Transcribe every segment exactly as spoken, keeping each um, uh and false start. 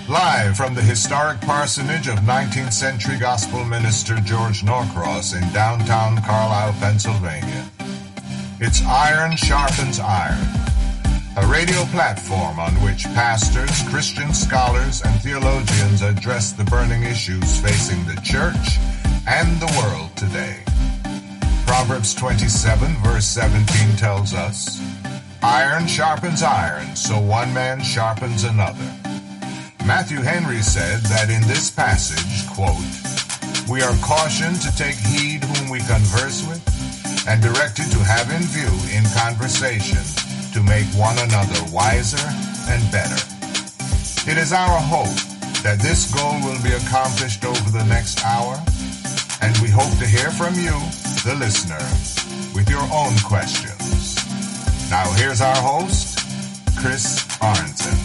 Live from the historic parsonage of nineteenth century gospel minister George Norcross in downtown Carlisle, Pennsylvania. It's Iron Sharpens Iron, a radio platform on which pastors, Christian scholars, and theologians address the burning issues facing the church and the world today. Proverbs twenty-seven, verse seventeen tells us, "Iron sharpens iron, so one man sharpens another." Matthew Henry said that in this passage, quote, "We are cautioned to take heed whom we converse with, and directed to have in view in conversation to make one another wiser and better." It is our hope that this goal will be accomplished over the next hour, and we hope to hear from you, the listener, with your own questions. Now here's our host, Chris Arnson.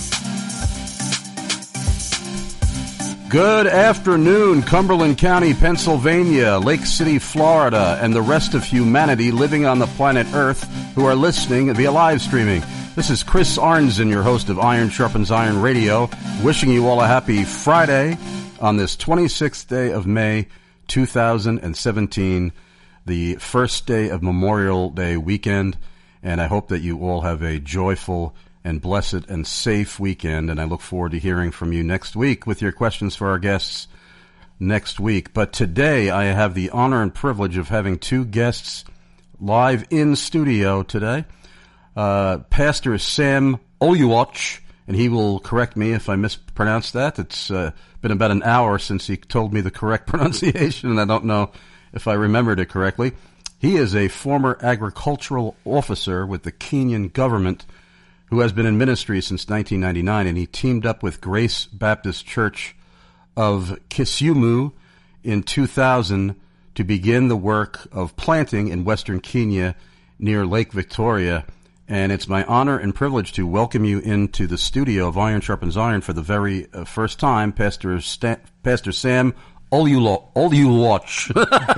Good afternoon, Cumberland County, Pennsylvania, Lake City, Florida, and the rest of humanity living on the planet Earth who are listening via live streaming. This is Chris Arnson, your host of Iron Sharpens Iron Radio, wishing you all a happy Friday on this twenty-sixth day of May, two thousand seventeen, the first day of Memorial Day weekend, and I hope that you all have a joyful and blessed and safe weekend, and I look forward to hearing from you next week with your questions for our guests next week. But today I have the honor and privilege of having two guests live in studio today. Uh, Pastor Sam Oluwatch, and he will correct me if I mispronounce that. It's uh, been about an hour since he told me the correct pronunciation, and I don't know if I remembered it correctly. He is a former agricultural officer with the Kenyan government who has been in ministry since nineteen ninety-nine, and he teamed up with Grace Baptist Church of Kisumu in two thousand to begin the work of planting in western Kenya near Lake Victoria. And it's my honor and privilege to welcome you into the studio of Iron Sharpens Iron for the very uh, first time, Pastor Sta- Pastor Sam Oluwatch.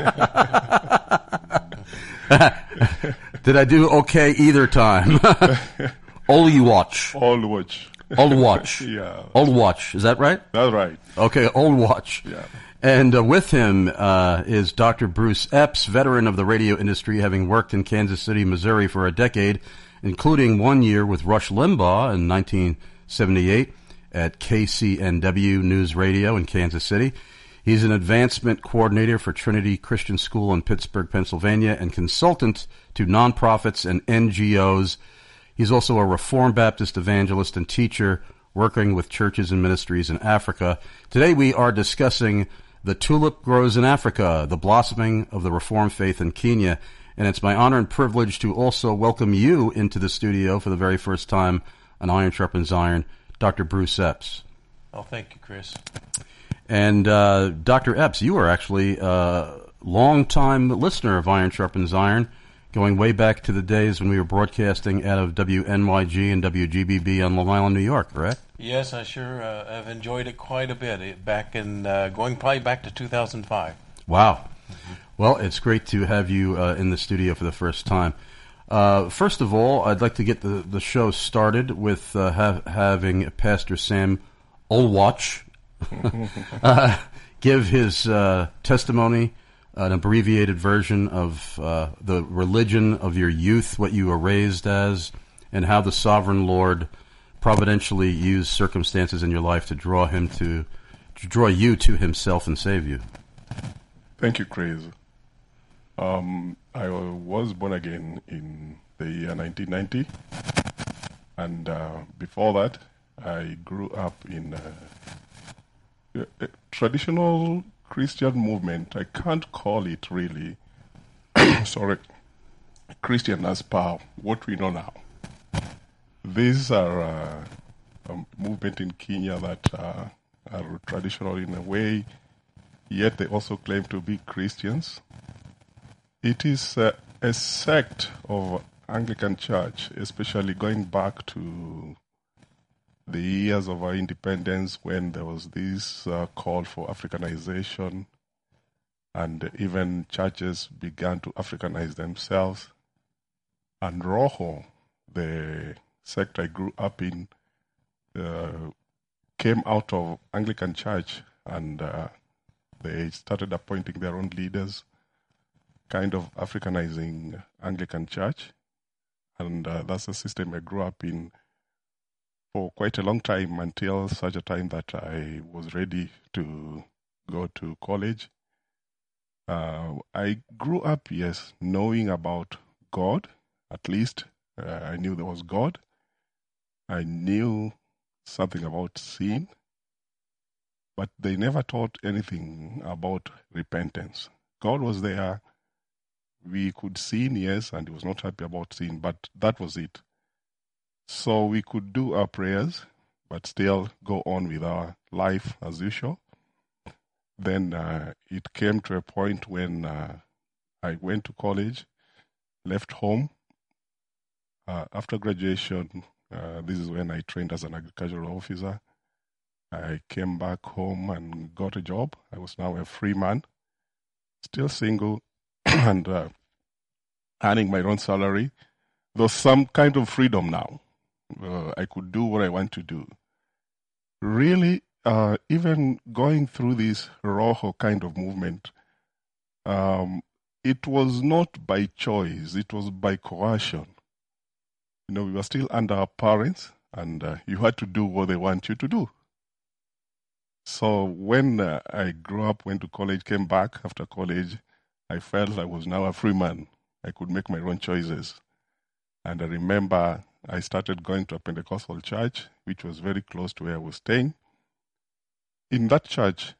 Did I do okay either time? Oluwatch. Oluwatch. Oluwatch. Yeah. Oluwatch. Is that right? That's right. Okay, Oluwatch. Yeah. And uh, with him uh, is Doctor Bruce Epps, veteran of the radio industry, having worked in Kansas City, Missouri for a decade, including one year with Rush Limbaugh in nineteen seventy-eight at K C N W News Radio in Kansas City. He's an advancement coordinator for Trinity Christian School in Pittsburgh, Pennsylvania, and consultant to nonprofits and N G Os. He's also a Reformed Baptist evangelist and teacher working with churches and ministries in Africa. Today we are discussing The Tulip Grows in Africa, the blossoming of the Reformed faith in Kenya. And it's my honor and privilege to also welcome you into the studio for the very first time on Iron Sharpens Iron, Doctor Bruce Epps. Oh, thank you, Chris. And uh, Doctor Epps, you are actually a long-time listener of Iron Sharpens Iron, going way back to the days when we were broadcasting out of W N Y G and W G B B on Long Island, New York, correct? Yes, I sure uh, have enjoyed it quite a bit. It, back in uh, going probably back to two thousand five. Wow. Mm-hmm. Well, it's great to have you uh, in the studio for the first time. Uh, first of all, I'd like to get the, the show started with uh, ha- having Pastor Sam Oluwatch uh, give his uh, testimony, an abbreviated version of uh, the religion of your youth, what you were raised as, and how the sovereign Lord providentially used circumstances in your life to draw him to, to draw you to himself and save you. Thank you, Chris. Um, I was born again in the year nineteen ninety, and uh, before that, I grew up in a, a traditional Christian movement. I can't call it really, sorry, Christian as per what we know now. These are uh, a movement in Kenya that uh, are traditional in a way, yet they also claim to be Christians. It is uh, a sect of Anglican Church, especially going back to the years of our independence when there was this uh, call for Africanization, and even churches began to Africanize themselves. And Roho, the sect I grew up in, uh, came out of Anglican Church, and uh, they started appointing their own leaders, kind of Africanizing Anglican Church. And uh, that's the system I grew up in for quite a long time, until such a time that I was ready to go to college. Uh, I grew up, yes, knowing about God. At least uh, I knew there was God. I knew something about sin, but they never taught anything about repentance. God was there. We could sin, yes, and he was not happy about sin, but that was it. So we could do our prayers, but still go on with our life as usual. Then uh, it came to a point when uh, I went to college, left home. Uh, after graduation, uh, this is when I trained as an agricultural officer. I came back home and got a job. I was now a free man, still single, and uh, earning my own salary. There was some kind of freedom now. Uh, I could do what I want to do. Really, uh, even going through this Rojo kind of movement, um, it was not by choice. It was by coercion. You know, we were still under our parents, and uh, you had to do what they want you to do. So when uh, I grew up, went to college, came back after college, I felt I was now a free man. I could make my own choices. And I remember I started going to a Pentecostal church, which was very close to where I was staying. In that church,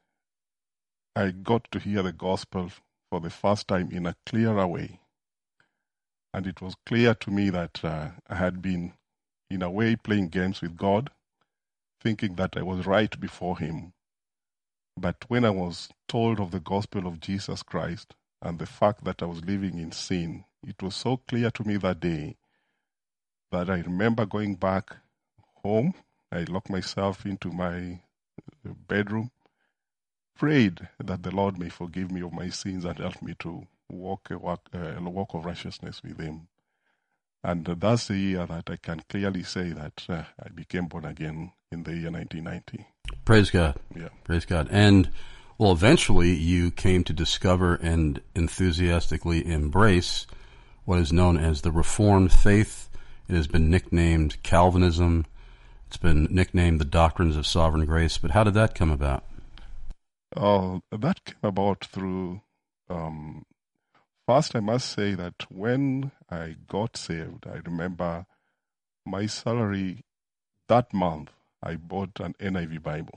I got to hear the gospel for the first time in a clearer way. And it was clear to me that uh, I had been, in a way, playing games with God, thinking that I was right before him. But when I was told of the gospel of Jesus Christ and the fact that I was living in sin, it was so clear to me that day that I remember going back home. I locked myself into my bedroom, prayed that the Lord may forgive me of my sins and help me to walk a walk, uh, a walk of righteousness with him. And uh, that's the year that I can clearly say that uh, I became born again, in the year nineteen ninety. Praise God. Yeah. Praise God. And, well, eventually you came to discover and enthusiastically embrace what is known as the Reformed faith. It has been nicknamed Calvinism. It's been nicknamed the Doctrines of Sovereign Grace. But how did that come about? Uh, that came about through... Um, First, I must say that when I got saved, I remember my salary that month, I bought an N I V Bible.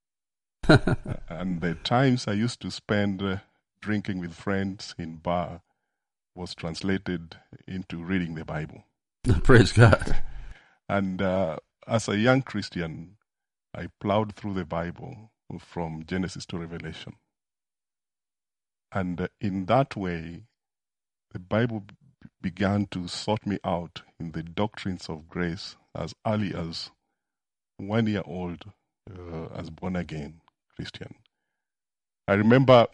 And the times I used to spend uh, drinking with friends in bar was translated into reading the Bible. Praise God. And uh, as a young Christian, I plowed through the Bible from Genesis to Revelation. And uh, in that way, the Bible b- began to sort me out in the doctrines of grace as early as one year old, uh, as born-again Christian. I remember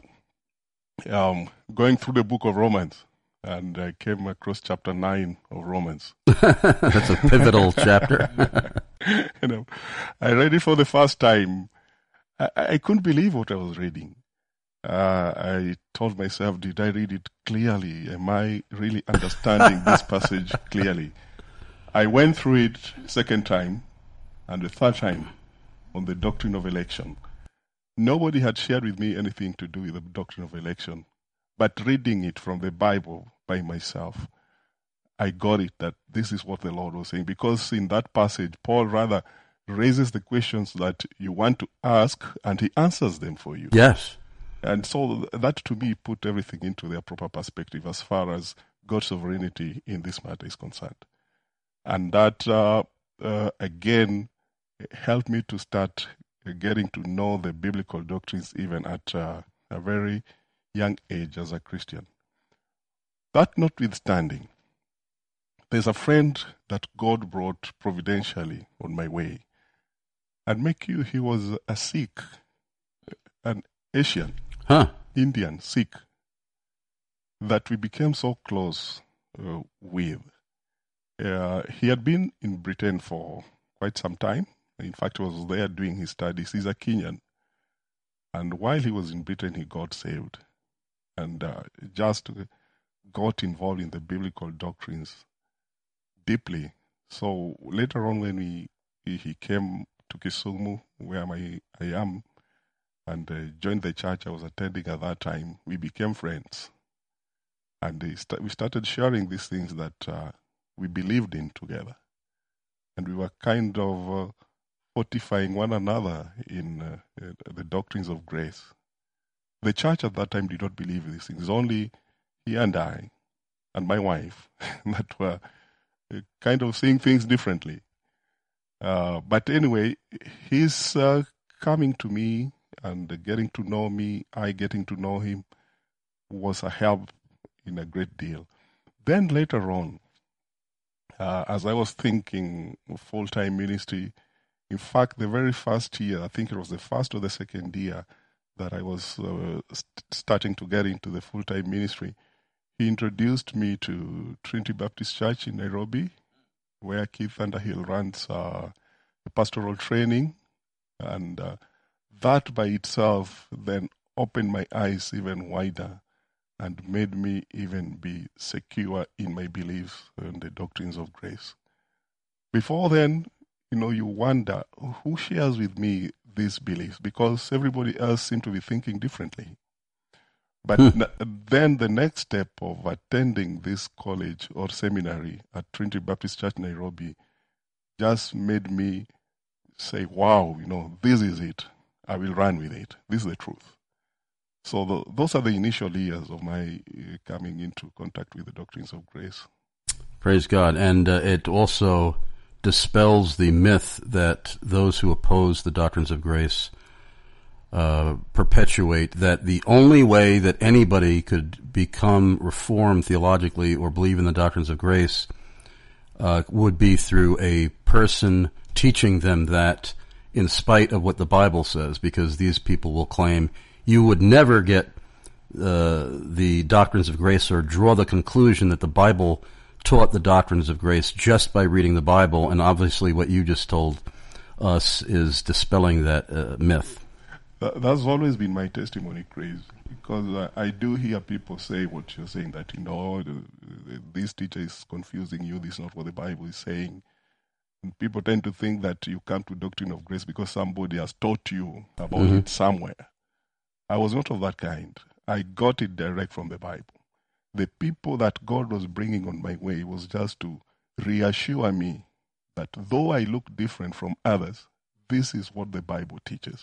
um, going through the book of Romans, and I came across chapter nine of Romans. That's a pivotal chapter. You know, I read it for the first time. I, I couldn't believe what I was reading. Uh, I told myself, did I read it clearly? Am I really understanding this passage clearly? I went through it second time and the third time on the doctrine of election. Nobody had shared with me anything to do with the doctrine of election, but reading it from the Bible by myself, I got it that this is what the Lord was saying. Because in that passage, Paul rather raises the questions that you want to ask and he answers them for you. Yes. And so that to me put everything into their proper perspective as far as God's sovereignty in this matter is concerned. And that, uh, uh, again, helped me to start getting to know the biblical doctrines even at uh, a very young age as a Christian. That notwithstanding, there's a friend that God brought providentially on my way. And make you, he was a Sikh, an Asian. Huh. Indian, Sikh, that we became so close uh, with. Uh, he had been in Britain for quite some time, In fact, he was there doing his studies. He's a Kenyan. And while he was in Britain, he got saved and uh, just got involved in the biblical doctrines deeply. So later on, when we, he came to Kisumu, where my, I am, and uh, joined the church I was attending at that time, we became friends. And uh, st- we started sharing these things that uh, we believed in together. And we were kind of uh, fortifying one another in uh, uh, the doctrines of grace. The church at that time did not believe in these things. Only he and I and my wife that were uh, kind of seeing things differently. Uh, but anyway, his uh, coming to me and getting to know me, I getting to know him, was a help in a great deal. Then later on, uh, as I was thinking full-time ministry, in fact, the very first year, I think it was the first or the second year that I was uh, st- starting to get into the full-time ministry, he introduced me to Trinity Baptist Church in Nairobi, where Keith Underhill runs uh, the pastoral training. And uh, that by itself then opened my eyes even wider and made me even be secure in my beliefs and the doctrines of grace. Before then, you know, you wonder, who shares with me these beliefs? Because everybody else seemed to be thinking differently. But hmm. n- then the next step of attending this college or seminary at Trinity Baptist Church, Nairobi, just made me say, wow, you know, this is it. I will run with it. This is the truth. So the, those are the initial years of my uh, coming into contact with the doctrines of grace. Praise God. And uh, it also dispels the myth that those who oppose the doctrines of grace uh, perpetuate, that the only way that anybody could become reformed theologically or believe in the doctrines of grace uh, would be through a person teaching them that in spite of what the Bible says, because these people will claim you would never get uh, the doctrines of grace or draw the conclusion that the Bible taught the doctrines of grace just by reading the Bible, and obviously what you just told us is dispelling that uh, myth. That, that's always been my testimony, Chris, because I, I do hear people say what you're saying, that, you know, the, the, this teacher is confusing you, this is not what the Bible is saying. And people tend to think that you come to doctrine of grace because somebody has taught you about mm-hmm. it somewhere. I was not of that kind. I got it direct from the Bible. The people that God was bringing on my way was just to reassure me that though I look different from others, this is what the Bible teaches.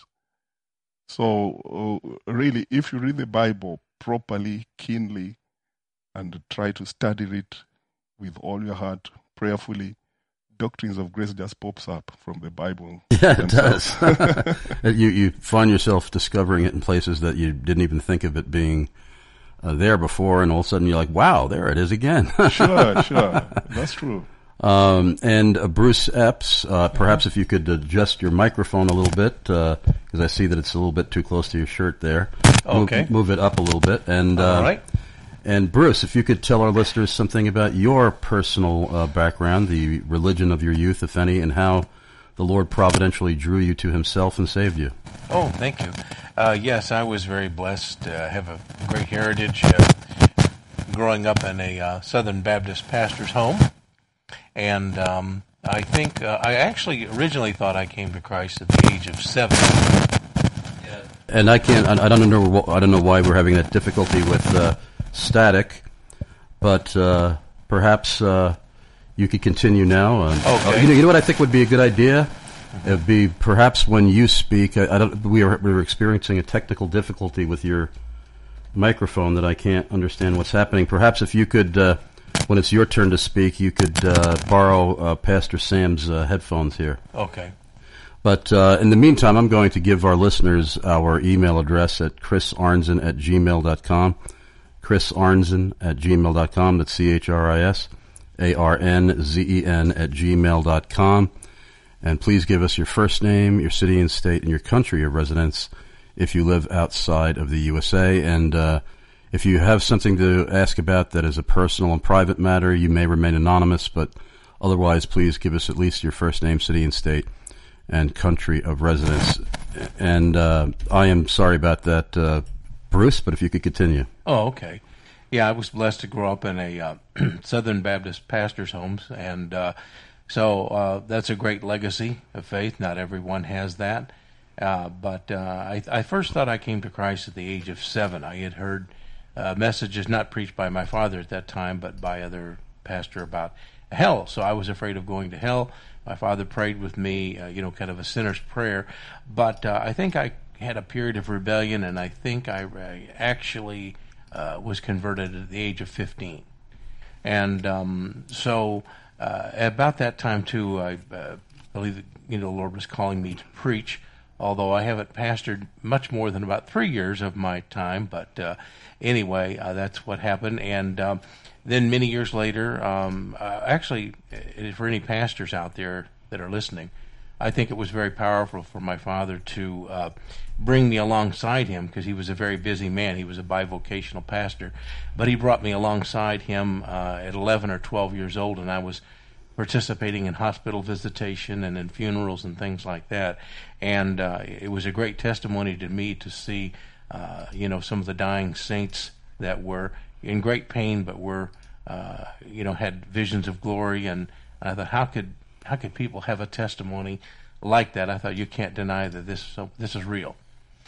So uh, really, if you read the Bible properly, keenly, and try to study it with all your heart, prayerfully, doctrines of grace just pops up from the Bible. Yeah, it does. you you find yourself discovering it in places that you didn't even think of it being uh, there before, and all of a sudden you're like, wow, there it is again. Sure, sure. That's true. Um, and uh, Bruce Epps, uh, perhaps if you could adjust your microphone a little bit, because uh, I see that it's a little bit too close to your shirt there. Okay. Move, move it up a little bit. And, uh, all right. And Bruce, if you could tell our listeners something about your personal uh, background, the religion of your youth, if any, and how the Lord providentially drew you to himself and saved you. Oh, thank you. Uh, yes, I was very blessed. I uh, have a great heritage uh, growing up in a uh, Southern Baptist pastor's home. And um, I think uh, I actually originally thought I came to Christ at the age of seven. Yeah. And I can't. I don't know. I don't know why we're having that difficulty with uh, static, but uh, perhaps uh, you could continue now. Uh, okay. You know, you know what I think would be a good idea? Mm-hmm. It'd be perhaps when you speak. I, I don't. We are we were experiencing a technical difficulty with your microphone that I can't understand what's happening. Perhaps if you could. Uh, When it's your turn to speak, you could uh, borrow uh, Pastor Sam's uh, headphones here. Okay. But uh, in the meantime, I'm going to give our listeners our email address at chris arnzen at gmail dot com. chris arnzen at gmail dot com. That's C H R I S A R N Z E N at gmail dot com. And please give us your first name, your city and state, and your country of residence if you live outside of the U S A. And uh if you have something to ask about that is a personal and private matter, you may remain anonymous, but otherwise, please give us at least your first name, city, and state, and country of residence. And uh, I am sorry about that, uh, Bruce, but if you could continue. Oh, okay. Yeah, I was blessed to grow up in a uh, Southern Baptist pastor's homes, and uh, so uh, that's a great legacy of faith. Not everyone has that. Uh, but uh, I, I first thought I came to Christ at the age of seven. I had heard uh, messages not preached by my father at that time, but by other pastor about hell. So I was afraid of going to hell. My father prayed with me, uh, you know, kind of a sinner's prayer. But uh, I think I had a period of rebellion, and I think I, I actually uh, was converted at the age of fifteen. And um, so uh, about that time, too, I uh, believe that, you know, the Lord was calling me to preach. Although I haven't pastored much more than about three years of my time, but uh, anyway, uh, that's what happened. And um, then many years later, um, uh, actually, uh, for any pastors out there that are listening, I think it was very powerful for my father to uh, bring me alongside him, because he was a very busy man. He was a bivocational pastor, but he brought me alongside him uh, at eleven or twelve years old, and I was participating in hospital visitation and in funerals and things like that. And uh, it was a great testimony to me to see, uh, you know, some of the dying saints that were in great pain, but were, uh, you know, had visions of glory. And I thought, how could how could people have a testimony like that? I thought, you can't deny that this so, this is real.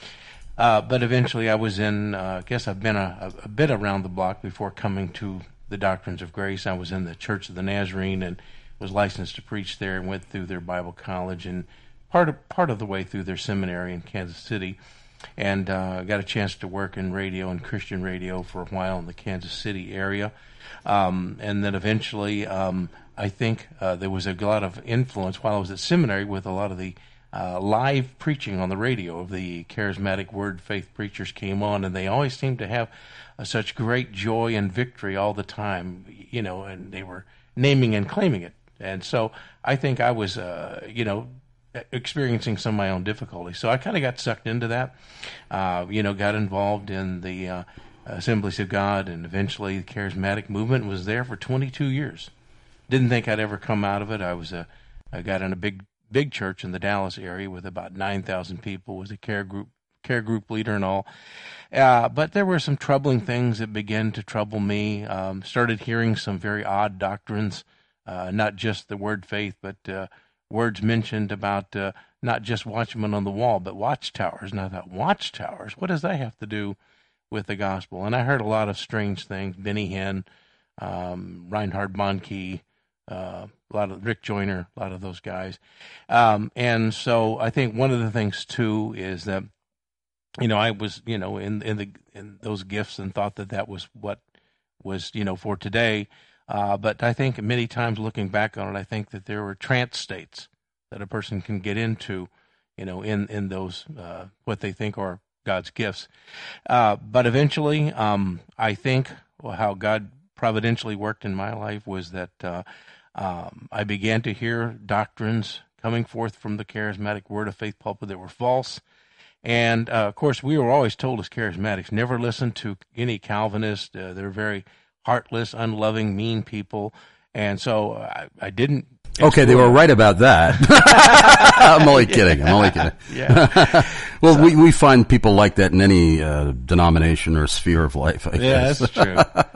Uh, but eventually, I was in. Uh, I guess I've been a, a bit around the block before coming to the Doctrines of Grace. I was in the Church of the Nazarene and was licensed to preach there, and went through their Bible college and part of part of the way through their seminary in Kansas City, and uh, got a chance to work in radio and Christian radio for a while in the Kansas City area, um, and then eventually um, I think uh, there was a lot of influence while I was at seminary with a lot of the uh, live preaching on the radio of the charismatic Word Faith preachers came on, and they always seemed to have uh, such great joy and victory all the time, you know, and they were naming and claiming it. And so I think I was, uh, you know, experiencing some of my own difficulties. So I kind of got sucked into that, uh, you know, got involved in the uh, Assemblies of God, and eventually the charismatic movement was there for twenty-two years. Didn't think I'd ever come out of it. I was a, I got in a big, big church in the Dallas area with about nine thousand people, was a care group, care group leader and all. Uh, but there were some troubling things that began to trouble me. Um, started hearing some very odd doctrines. Uh, not just the word faith, but uh, words mentioned about uh, not just watchmen on the wall, but watchtowers. And I thought, watchtowers? What does that have to do with the gospel? And I heard a lot of strange things. Benny Hinn, um, Reinhard Bonnke, uh, a lot of Rick Joyner, a lot of those guys. Um, and so I think one of the things too is that, you know, I was, you know, in in the in those gifts and thought that that was what was, you know, for today. Uh, but I think many times looking back on it, I think that there were trance states that a person can get into, you know, in, in those, uh, what they think are God's gifts. Uh, but eventually, um, I think well, how God providentially worked in my life was that uh, um, I began to hear doctrines coming forth from the charismatic Word of Faith pulpit that were false. And, uh, of course, we were always told as charismatics, never listen to any Calvinist. Uh, they're very heartless, unloving, mean people. And so I, I didn't. Okay, they were right about that. I'm only kidding. I'm only kidding. Yeah. well, so, we, we find people like that in any uh, denomination or sphere of life, I yeah, guess. that's true.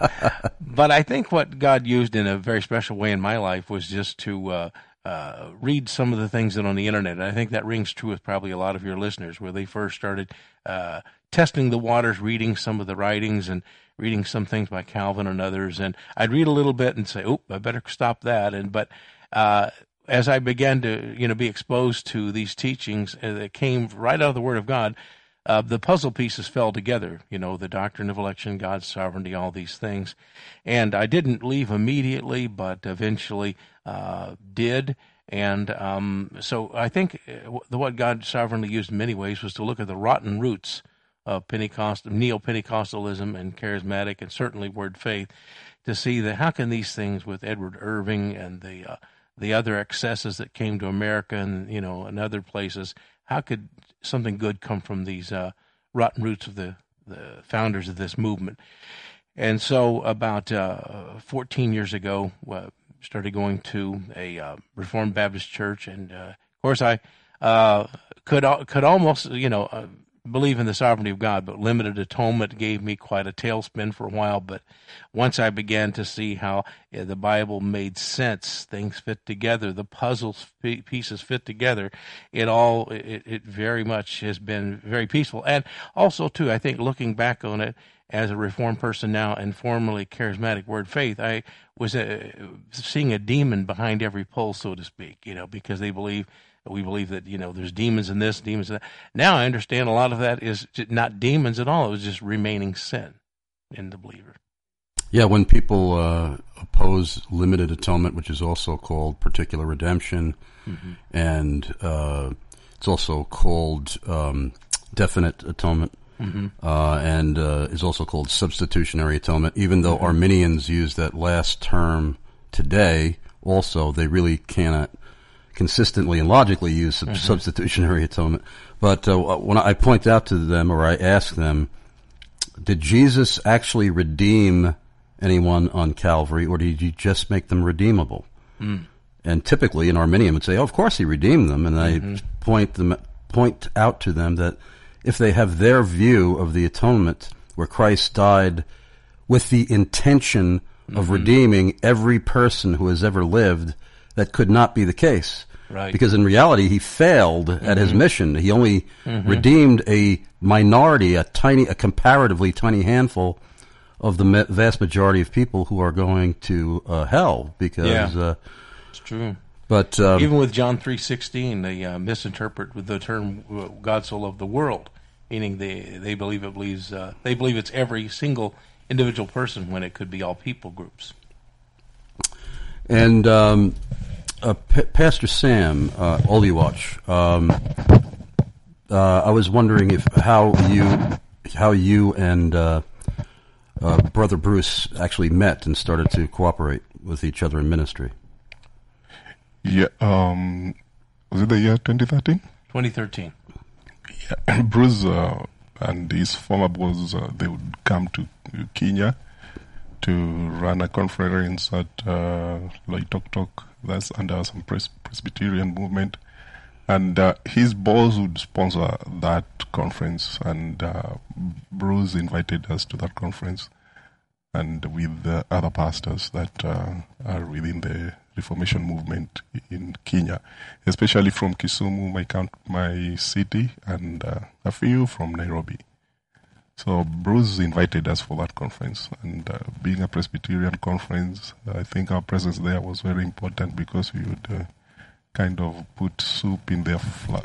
But I think what God used in a very special way in my life was just to uh, uh, read some of the things that on the internet. And I think that rings true with probably a lot of your listeners, where they first started uh, testing the waters, reading some of the writings and reading some things by Calvin and others. And I'd read a little bit and say, oh, I better stop that. And but uh, as I began to, you know, be exposed to these teachings uh, that came right out of the Word of God, uh, the puzzle pieces fell together, you know, the doctrine of election, God's sovereignty, all these things. And I didn't leave immediately, but eventually uh, did. And um, so I think what God sovereignly used in many ways was to look at the rotten roots of Pentecostal, neo-Pentecostalism and charismatic, and certainly Word Faith, to see that how can these things with Edward Irving and the uh, the other excesses that came to America and, you know, and other places, how could something good come from these uh, rotten roots of the, the founders of this movement? And so about uh, fourteen years ago, uh, started going to a uh, Reformed Baptist church, and uh, of course I uh, could could almost, you know, uh, believe in the sovereignty of God, but limited atonement gave me quite a tailspin for a while. But once I began to see how uh, the Bible made sense, things fit together, the puzzle pieces fit together, it all, it, it very much has been very peaceful. And also, too, I think looking back on it as a Reformed person now and formerly charismatic Word Faith, I was uh, seeing a demon behind every pole, so to speak, you know, because they believe We believe that, you know, there's demons in this, demons in that. Now I understand a lot of that is not demons at all. It was just remaining sin in the believer. Yeah, when people uh, oppose limited atonement, which is also called particular redemption, mm-hmm. and uh, it's also called um, definite atonement, mm-hmm. uh, and uh, is also called substitutionary atonement, even though mm-hmm. Arminians use that last term today, also, they really cannot consistently and logically use sub- mm-hmm. substitutionary atonement. But uh, when I point out to them, or I ask them, did Jesus actually redeem anyone on Calvary, or did he just make them redeemable? Mm. And typically, an Arminian would say, oh, of course he redeemed them. And mm-hmm. I point them point out to them that if they have their view of the atonement, where Christ died with the intention mm-hmm. of redeeming every person who has ever lived, that could not be the case. Right. Because in reality, he failed mm-hmm. at his mission. He only mm-hmm. redeemed a minority, a tiny, a comparatively tiny handful of the ma- vast majority of people who are going to uh, hell. Because yeah, uh, it's true. But um, even with John three sixteen, they uh, misinterpret with the term uh, "God so loved the world," meaning they they believe it believes uh, they believe it's every single individual person when it could be all people groups. And um, uh, P- Pastor Sam uh, Oliwatch, um, uh, I was wondering if how you how you and uh, uh, Brother Bruce actually met and started to cooperate with each other in ministry. Yeah, um, was it the year twenty thirteen? twenty thirteen. Yeah, Bruce uh, and his former boss, uh, they would come to Kenya to run a conference at uh, Loitoktok, that's under some pres- Presbyterian movement. And uh, his boss would sponsor that conference, and uh, Bruce invited us to that conference, and with the other pastors that uh, are within the Reformation movement in Kenya, especially from Kisumu, my count, my city, and uh, a few from Nairobi. So Bruce invited us for that conference, and uh, being a Presbyterian conference, I think our presence there was very important because we would uh, kind of put soup in their fly.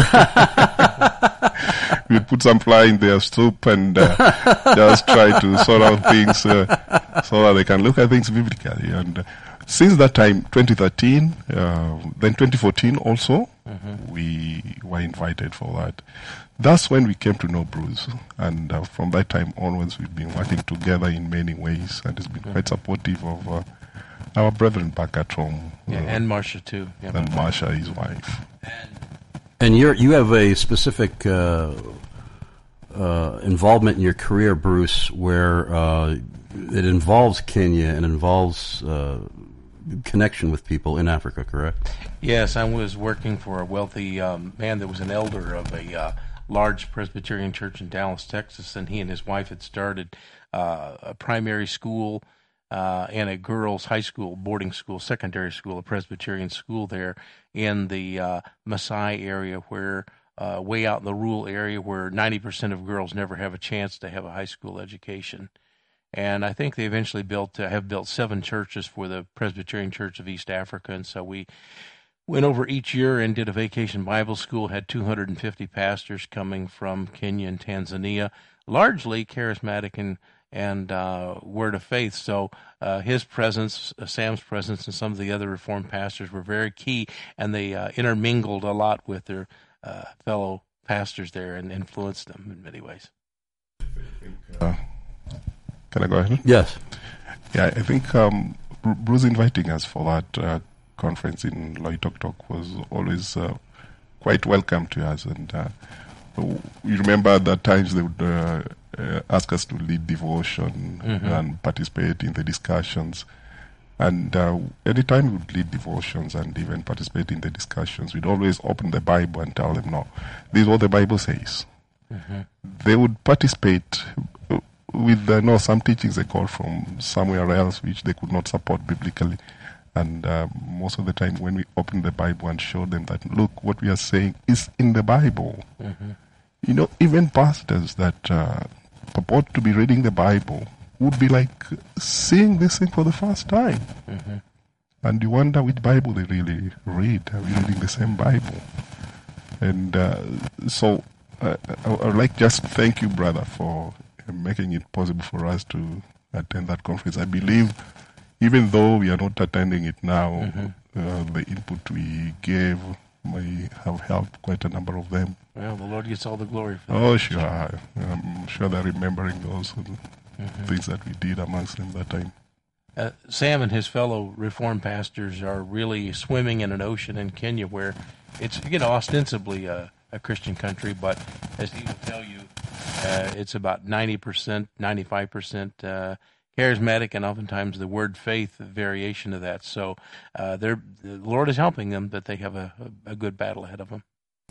We would put some fly in their soup and uh, just try to sort out things uh, so that they can look at things biblically. And uh, since that time, twenty thirteen, uh, then twenty fourteen also, mm-hmm. we were invited for that. That's when we came to know Bruce, and uh, from that time onwards, we've been working together in many ways, and it's been mm-hmm. quite supportive of uh, our brethren back at home. Yeah, uh, and Marcia too. Yeah, and Marcia, his wife. And you you have a specific uh, uh, involvement in your career, Bruce, where uh, it involves Kenya and involves uh, connection with people in Africa, correct? Yes, I was working for a wealthy um, man that was an elder of a uh, large Presbyterian church in Dallas, Texas, and he and his wife had started uh, a primary school uh, and a girls' high school, boarding school, secondary school, a Presbyterian school there in the uh, Maasai area, where uh, way out in the rural area where ninety percent of girls never have a chance to have a high school education. And I think they eventually built uh, have built seven churches for the Presbyterian Church of East Africa, and so we went over each year and did a vacation Bible school, had two hundred fifty pastors coming from Kenya and Tanzania, largely charismatic and, and uh, word of faith. So uh, his presence, uh, Sam's presence, and some of the other Reformed pastors were very key, and they uh, intermingled a lot with their uh, fellow pastors there and influenced them in many ways. Uh, can I go ahead? Yes. Yeah, I think um, Bruce inviting us for that uh, conference in Loitoktok was always uh, quite welcome to us, and uh, you remember at that times they would uh, uh, ask us to lead devotion mm-hmm. and participate in the discussions, And uh, anytime we would lead devotions and even participate in the discussions, we'd always open the Bible and tell them, no, this is what the Bible says. Mm-hmm. They would participate with, uh, no, some teachings they called from somewhere else, which they could not support biblically. And uh, most of the time when we open the Bible and show them that, look, what we are saying is in the Bible. Mm-hmm. You know, even pastors that uh, purport to be reading the Bible would be like seeing this thing for the first time. Mm-hmm. And you wonder which Bible they really read. Are we reading the same Bible? And uh, so uh, I would like just thank you, brother, for making it possible for us to attend that conference. I believe even though we are not attending it now, mm-hmm. uh, the input we gave may have helped quite a number of them. Well, the Lord gets all the glory for that. Oh, sure. I'm sure they're remembering those mm-hmm. things that we did amongst them that time. Uh, Sam and his fellow Reformed pastors are really swimming in an ocean in Kenya where it's, you know, ostensibly a, a Christian country, but as he will tell you, uh, it's about ninety percent, ninety-five percent uh, charismatic, and oftentimes the word faith, a variation of that. So uh, they're, the Lord is helping them, but they have a, a good battle ahead of them.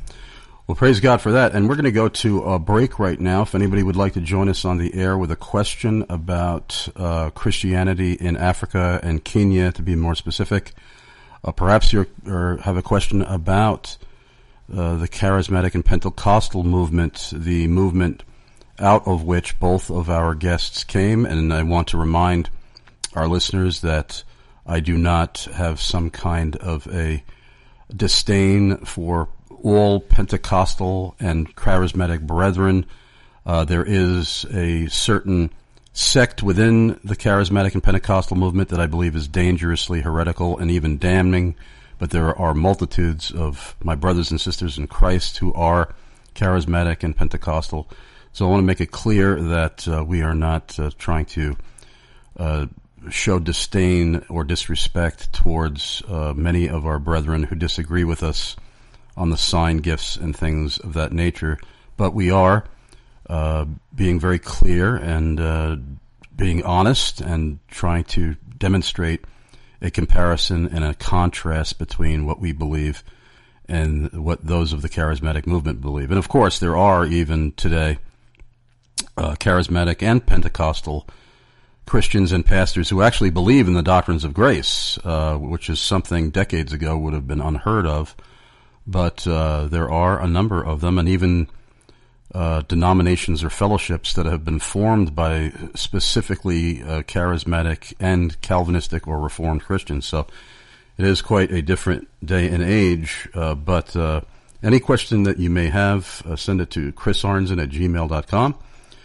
Well, praise God for that. And we're going to go to a break right now. If anybody would like to join us on the air with a question about uh, Christianity in Africa and Kenya, to be more specific, uh, perhaps you have a question about uh, the charismatic and Pentecostal movement, the movement out of which both of our guests came. And I want to remind our listeners that I do not have some kind of a disdain for all Pentecostal and charismatic brethren. Uh, there is a certain sect within the charismatic and Pentecostal movement that I believe is dangerously heretical and even damning, but there are multitudes of my brothers and sisters in Christ who are charismatic and Pentecostal. So I want to make it clear that uh, we are not uh, trying to uh, show disdain or disrespect towards uh, many of our brethren who disagree with us on the sign gifts and things of that nature. But we are uh, being very clear and uh, being honest and trying to demonstrate a comparison and a contrast between what we believe and what those of the charismatic movement believe. And of course, there are even today uh, charismatic and Pentecostal Christians and pastors who actually believe in the doctrines of grace, uh, which is something decades ago would have been unheard of. But uh, there are a number of them, and even uh, denominations or fellowships that have been formed by specifically uh, charismatic and Calvinistic or Reformed Christians. So it is quite a different day and age. Uh, but uh, any question that you may have, uh, send it to chris arnzen at gmail dot com,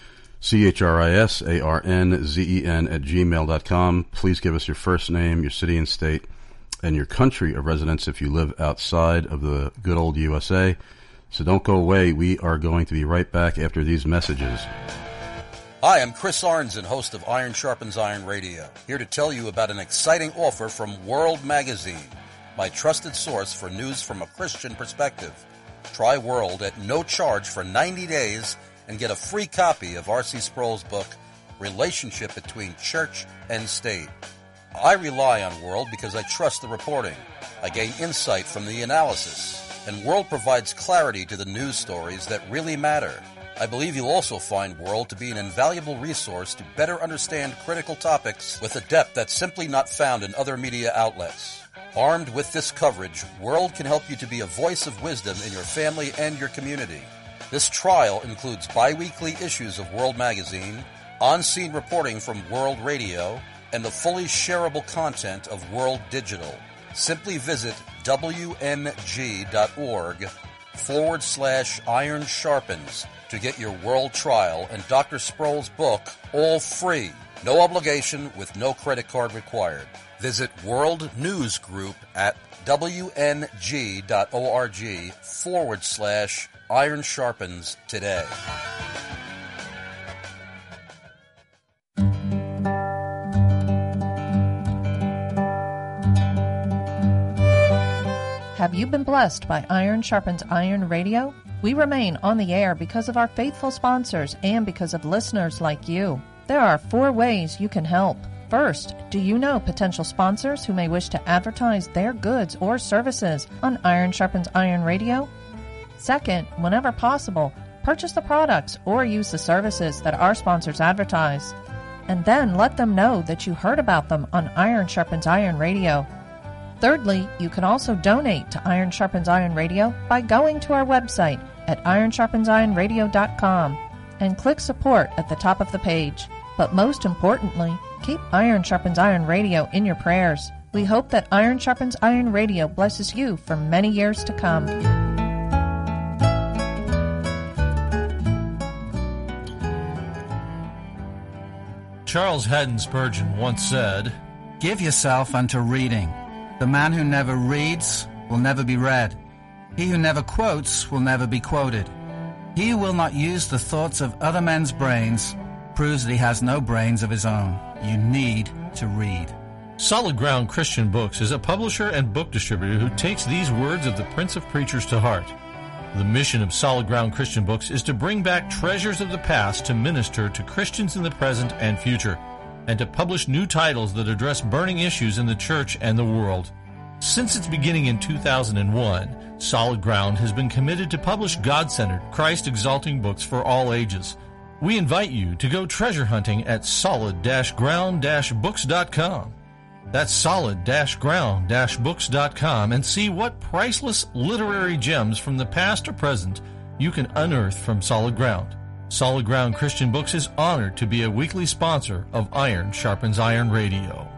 C H R I S A R N Z E N at gmail dot com. Please give us your first name, your city and state, and your country of residence if you live outside of the good old U S A. So don't go away. We are going to be right back after these messages. Hi, I'm Chris Arnzen, host of Iron Sharpens Iron Radio, here to tell you about an exciting offer from World Magazine, my trusted source for news from a Christian perspective. Try World at no charge for ninety days and get a free copy of R C Sproul's book, Relationship Between Church and State. I rely on World because I trust the reporting. I gain insight from the analysis, and World provides clarity to the news stories that really matter. I believe you'll also find World to be an invaluable resource to better understand critical topics with a depth that's simply not found in other media outlets. Armed with this coverage, World can help you to be a voice of wisdom in your family and your community. This trial includes bi-weekly issues of World Magazine, on-scene reporting from World Radio, and the fully shareable content of World Digital. Simply visit wmg.org forward slash iron sharpens to get your World trial and Doctor Sproul's book all free. No obligation with no credit card required. Visit World News Group at wmg.org forward slash iron sharpens today. Have you been blessed by Iron Sharpens Iron Radio? We remain on the air because of our faithful sponsors and because of listeners like you. There are four ways you can help. First, do you know potential sponsors who may wish to advertise their goods or services on Iron Sharpens Iron Radio? Second, whenever possible, purchase the products or use the services that our sponsors advertise. And then let them know that you heard about them on Iron Sharpens Iron Radio. Thirdly, you can also donate to Iron Sharpens Iron Radio by going to our website at iron sharpens iron radio dot com and click support at the top of the page. But most importantly, keep Iron Sharpens Iron Radio in your prayers. We hope that Iron Sharpens Iron Radio blesses you for many years to come. Charles Haddon Spurgeon once said, "Give yourself unto reading. The man who never reads will never be read. He who never quotes will never be quoted. He who will not use the thoughts of other men's brains proves that he has no brains of his own. You need to read." Solid Ground Christian Books is a publisher and book distributor who takes these words of the Prince of Preachers to heart. The mission of Solid Ground Christian Books is to bring back treasures of the past to minister to Christians in the present and future, and to publish new titles that address burning issues in the church and the world. Since its beginning in two thousand one, Solid Ground has been committed to publish God-centered, Christ-exalting books for all ages. We invite you to go treasure hunting at solid ground books dot com. That's solid ground books dot com and see what priceless literary gems from the past or present you can unearth from Solid Ground. Solid Ground Christian Books is honored to be a weekly sponsor of Iron Sharpens Iron Radio.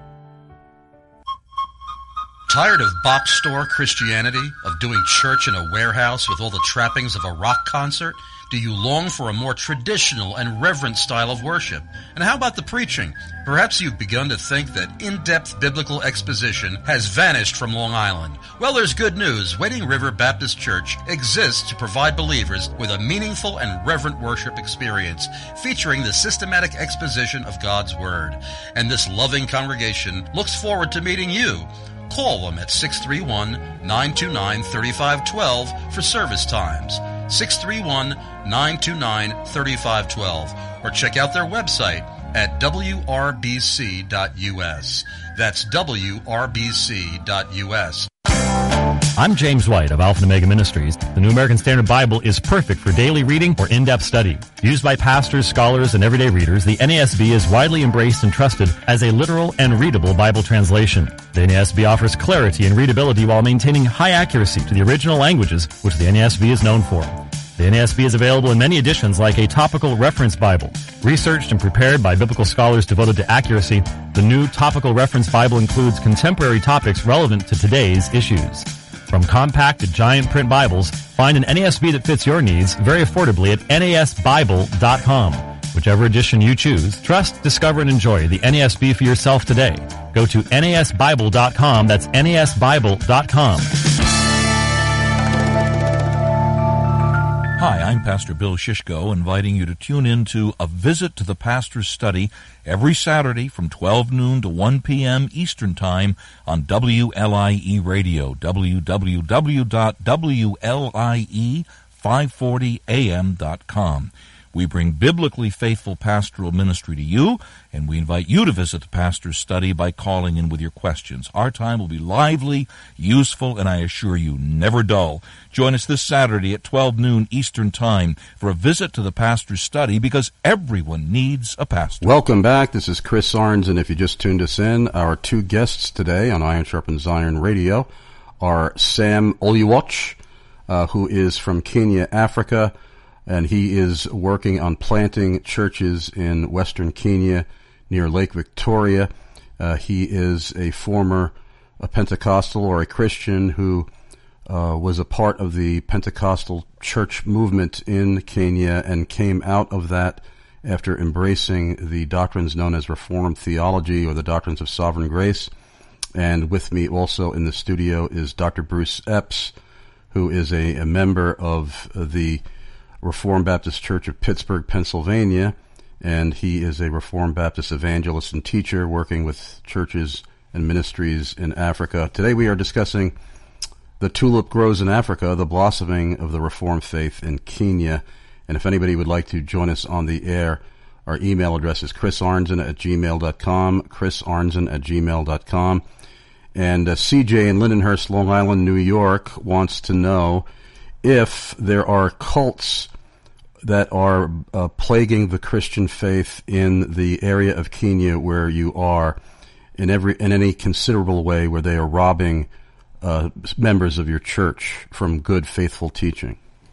Tired of box store Christianity, of doing church in a warehouse with all the trappings of a rock concert? Do you long for a more traditional and reverent style of worship? And how about the preaching? Perhaps you've begun to think that in-depth biblical exposition has vanished from Long Island. Well, there's good news. Wading River Baptist Church exists to provide believers with a meaningful and reverent worship experience, featuring the systematic exposition of God's Word. And this loving congregation looks forward to meeting you. Call them at six three one, nine two nine, three five one two for service times. six three one, nine two nine, three five one two, or check out their website at w r b c dot u s. That's w r b c dot u s. I'm James White of Alpha and Omega Ministries. The New American Standard Bible is perfect for daily reading or in-depth study. Used by pastors, scholars, and everyday readers, the N A S B is widely embraced and trusted as a literal and readable Bible translation. The N A S B offers clarity and readability while maintaining high accuracy to the original languages, which the N A S B is known for. The N A S B is available in many editions like a topical reference Bible. Researched and prepared by biblical scholars devoted to accuracy, the new topical reference Bible includes contemporary topics relevant to today's issues. From compact to giant print Bibles, find an N A S B that fits your needs very affordably at N A S Bible dot com. Whichever edition you choose, trust, discover, and enjoy the N A S B for yourself today. Go to N A S Bible dot com. That's N A S Bible dot com. Hi, I'm Pastor Bill Shishko, inviting you to tune in to A Visit to the Pastor's Study every Saturday from twelve noon to one p.m. Eastern Time on W L I E Radio, w w w dot w l i e five forty a m dot com. We bring biblically faithful pastoral ministry to you, and we invite you to visit the Pastor's Study by calling in with your questions. Our time will be lively, useful, and I assure you, never dull. Join us this Saturday at twelve noon Eastern Time for a visit to the Pastor's Study, because everyone needs a pastor. Welcome back. This is Chris Arns, and if you just tuned us in, our two guests today on Iron Sharpens Iron Radio are Sam Oluoch, uh, who is from Kenya, Africa, and he is working on planting churches in western Kenya near Lake Victoria. Uh, he is a former a Pentecostal or a Christian who uh, was a part of the Pentecostal church movement in Kenya and came out of that after embracing the doctrines known as Reformed theology or the doctrines of sovereign grace. And with me also in the studio is Doctor Bruce Epps, who is a, a member of the Reformed Baptist Church of Pittsburgh, Pennsylvania, and he is a Reformed Baptist evangelist and teacher working with churches and ministries in Africa. Today we are discussing The Tulip Grows in Africa, the blossoming of the Reformed faith in Kenya. And if anybody would like to join us on the air, Our email address is chrisarnzen at gmail dot com, chrisarnzen at gmail dot com. And uh, C J in Lindenhurst, Long Island, New York, wants to know if there are cults that are uh, plaguing the Christian faith in the area of Kenya where you are, in every in any considerable way, where they are robbing uh, members of your church from good, faithful teaching.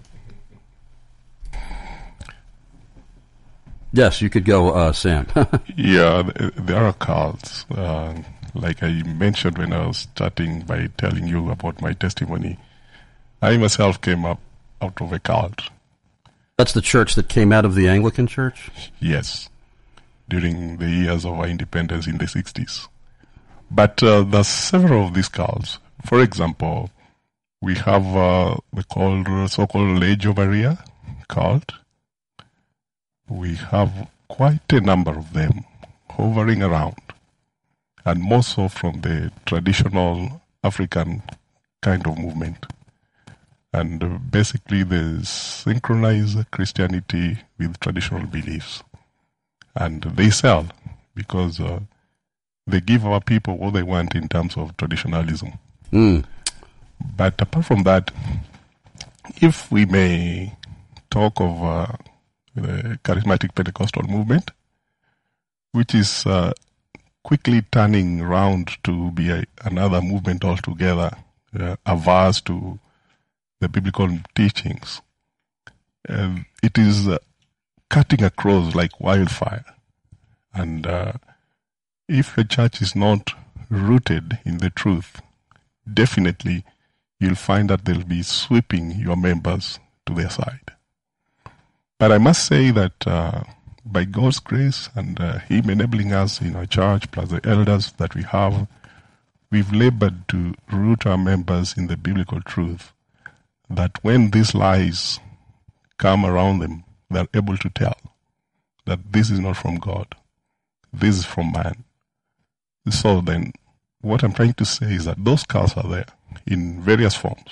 Yes, you could go, uh, Sam. Yeah, there are cults. Uh, like I mentioned when I was starting by telling you about my testimony, I myself came up out of a cult. That's the church that came out of the Anglican Church? Yes, during the years of our independence in the sixties. But uh, there's several of these cults. For example, we have uh, the called, uh, so-called Legio Maria cult. We have quite a number of them hovering around, and more so from the traditional African kind of movement. And uh, basically they synchronize Christianity with traditional beliefs. And they sell because uh, they give our people what they want in terms of traditionalism. Mm. But apart from that, if we may talk of uh, the charismatic Pentecostal movement, which is uh, quickly turning around to be a, another movement altogether, uh, averse to the biblical teachings. Uh, it is uh, cutting across like wildfire. And uh, if a church is not rooted in the truth, definitely you'll find that they'll be sweeping your members to their side. But I must say that uh, by God's grace and uh, Him enabling us in our church, plus the elders that we have, we've labored to root our members in the biblical truth, that when these lies come around them, they're able to tell that this is not from God, this is from man. So then, what I'm trying to say is that those cults are there in various forms.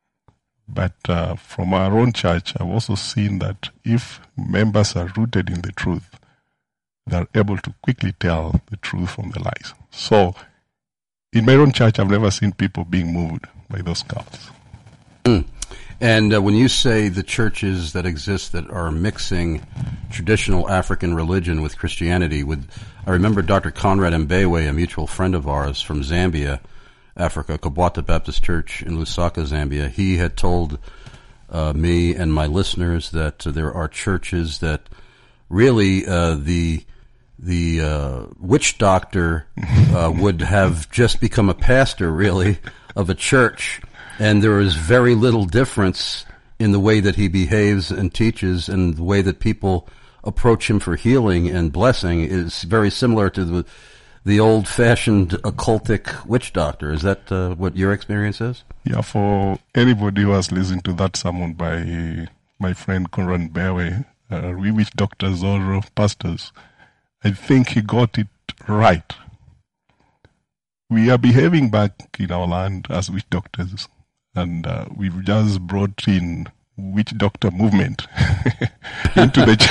But uh, from our own church, I've also seen that if members are rooted in the truth, they're able to quickly tell the truth from the lies. So, in my own church, I've never seen people being moved by those cults. Mm. And uh, when you say the churches that exist that are mixing traditional African religion with Christianity, with I remember Doctor Conrad Mbewe, a mutual friend of ours from Zambia, Africa, Kabwata Baptist Church in Lusaka, Zambia. He had told uh, me and my listeners that uh, there are churches that really uh, the the uh, witch doctor uh, would have just become a pastor, really, of a church, and there is very little difference in the way that he behaves and teaches, and the way that people approach him for healing and blessing is very similar to the the old-fashioned occultic witch doctor. Is that uh, what your experience is? Yeah, for anybody who has listened to that sermon by my friend Conrad Mbewe, uh, we witch doctors or pastors, I think he got it right. We are behaving back in our land as witch doctors, and uh, we've just brought in witch doctor movement into the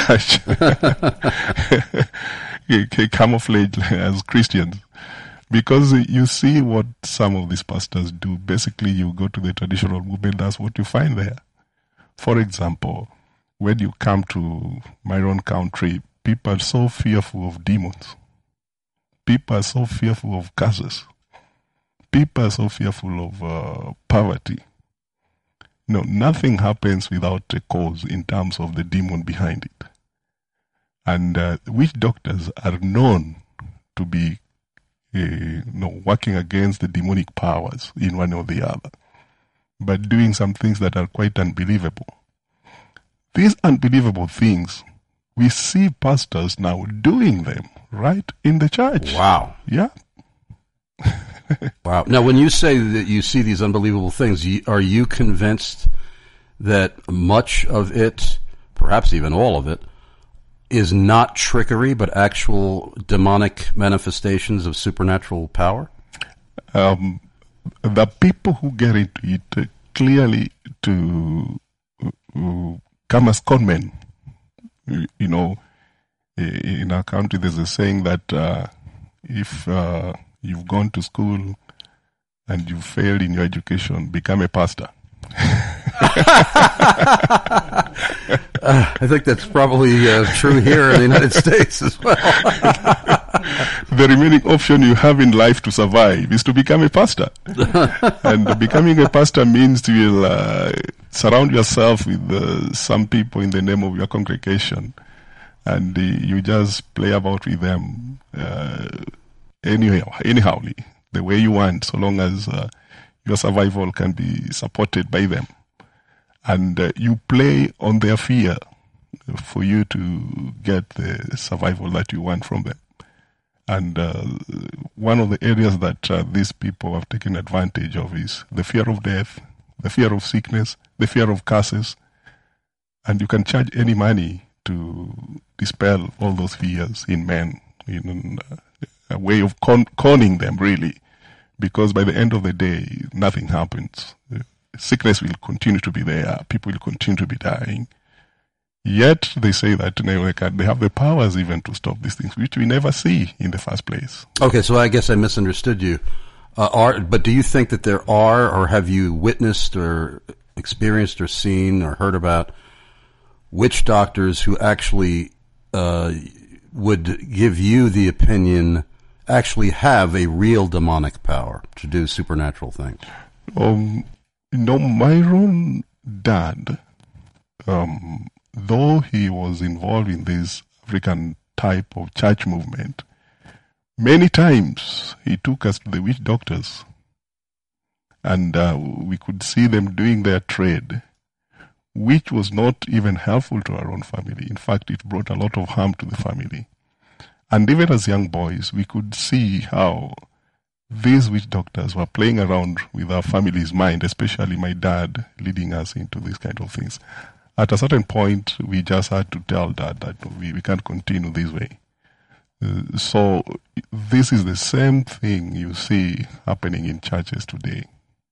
church. Camouflage as Christians, because you see what some of these pastors do. Basically, you go to the traditional movement, that's what you find there. For example, when you come to my own country, people are so fearful of demons. People are so fearful of curses. People are so fearful of uh, poverty. No, nothing happens without a cause in terms of the demon behind it. And uh, witch doctors are known to be uh, you know, working against the demonic powers in one or the other, but doing some things that are quite unbelievable. These unbelievable things, we see pastors now doing them right in the church. Wow. Yeah. Wow. Now, when you say that you see these unbelievable things, are you convinced that much of it, perhaps even all of it, is not trickery, but actual demonic manifestations of supernatural power? Um, the people who get into it uh, clearly to uh, come as conmen, you, you know, in our country, there's a saying that uh, if uh, you've gone to school and you failed in your education, become a pastor. uh, I think that's probably uh, true here in the United States as well. The remaining option you have in life to survive is to become a pastor. And becoming a pastor means you will uh, surround yourself with uh, some people in the name of your congregation, and uh, you just play about with them uh, anyhow, anyhow, the way you want, so long as uh, your survival can be supported by them. And uh, you play on their fear for you to get the survival that you want from them. And uh, one of the areas that uh, these people have taken advantage of is the fear of death, the fear of sickness, the fear of curses. And you can charge any money to dispel all those fears in men, in uh, a way of con- conning them, really. Because by the end of the day, nothing happens. Sickness will continue to be there. People will continue to be dying. Yet they say that they have the powers even to stop these things, which we never see in the first place. Okay, so I guess I misunderstood you. Uh, are, but do you think that there are, or have you witnessed or experienced or seen or heard about witch doctors who actually uh, would give you the opinion actually have a real demonic power to do supernatural things? Um, you know, my own dad, um, though he was involved in this African type of church movement, many times he took us to the witch doctors, and uh, we could see them doing their trade, which was not even helpful to our own family. In fact, it brought a lot of harm to the family. And even as young boys, we could see how these witch doctors were playing around with our family's mind, especially my dad leading us into these kind of things. At a certain point, we just had to tell Dad that we, we can't continue this way. Uh, so this is the same thing you see happening in churches today.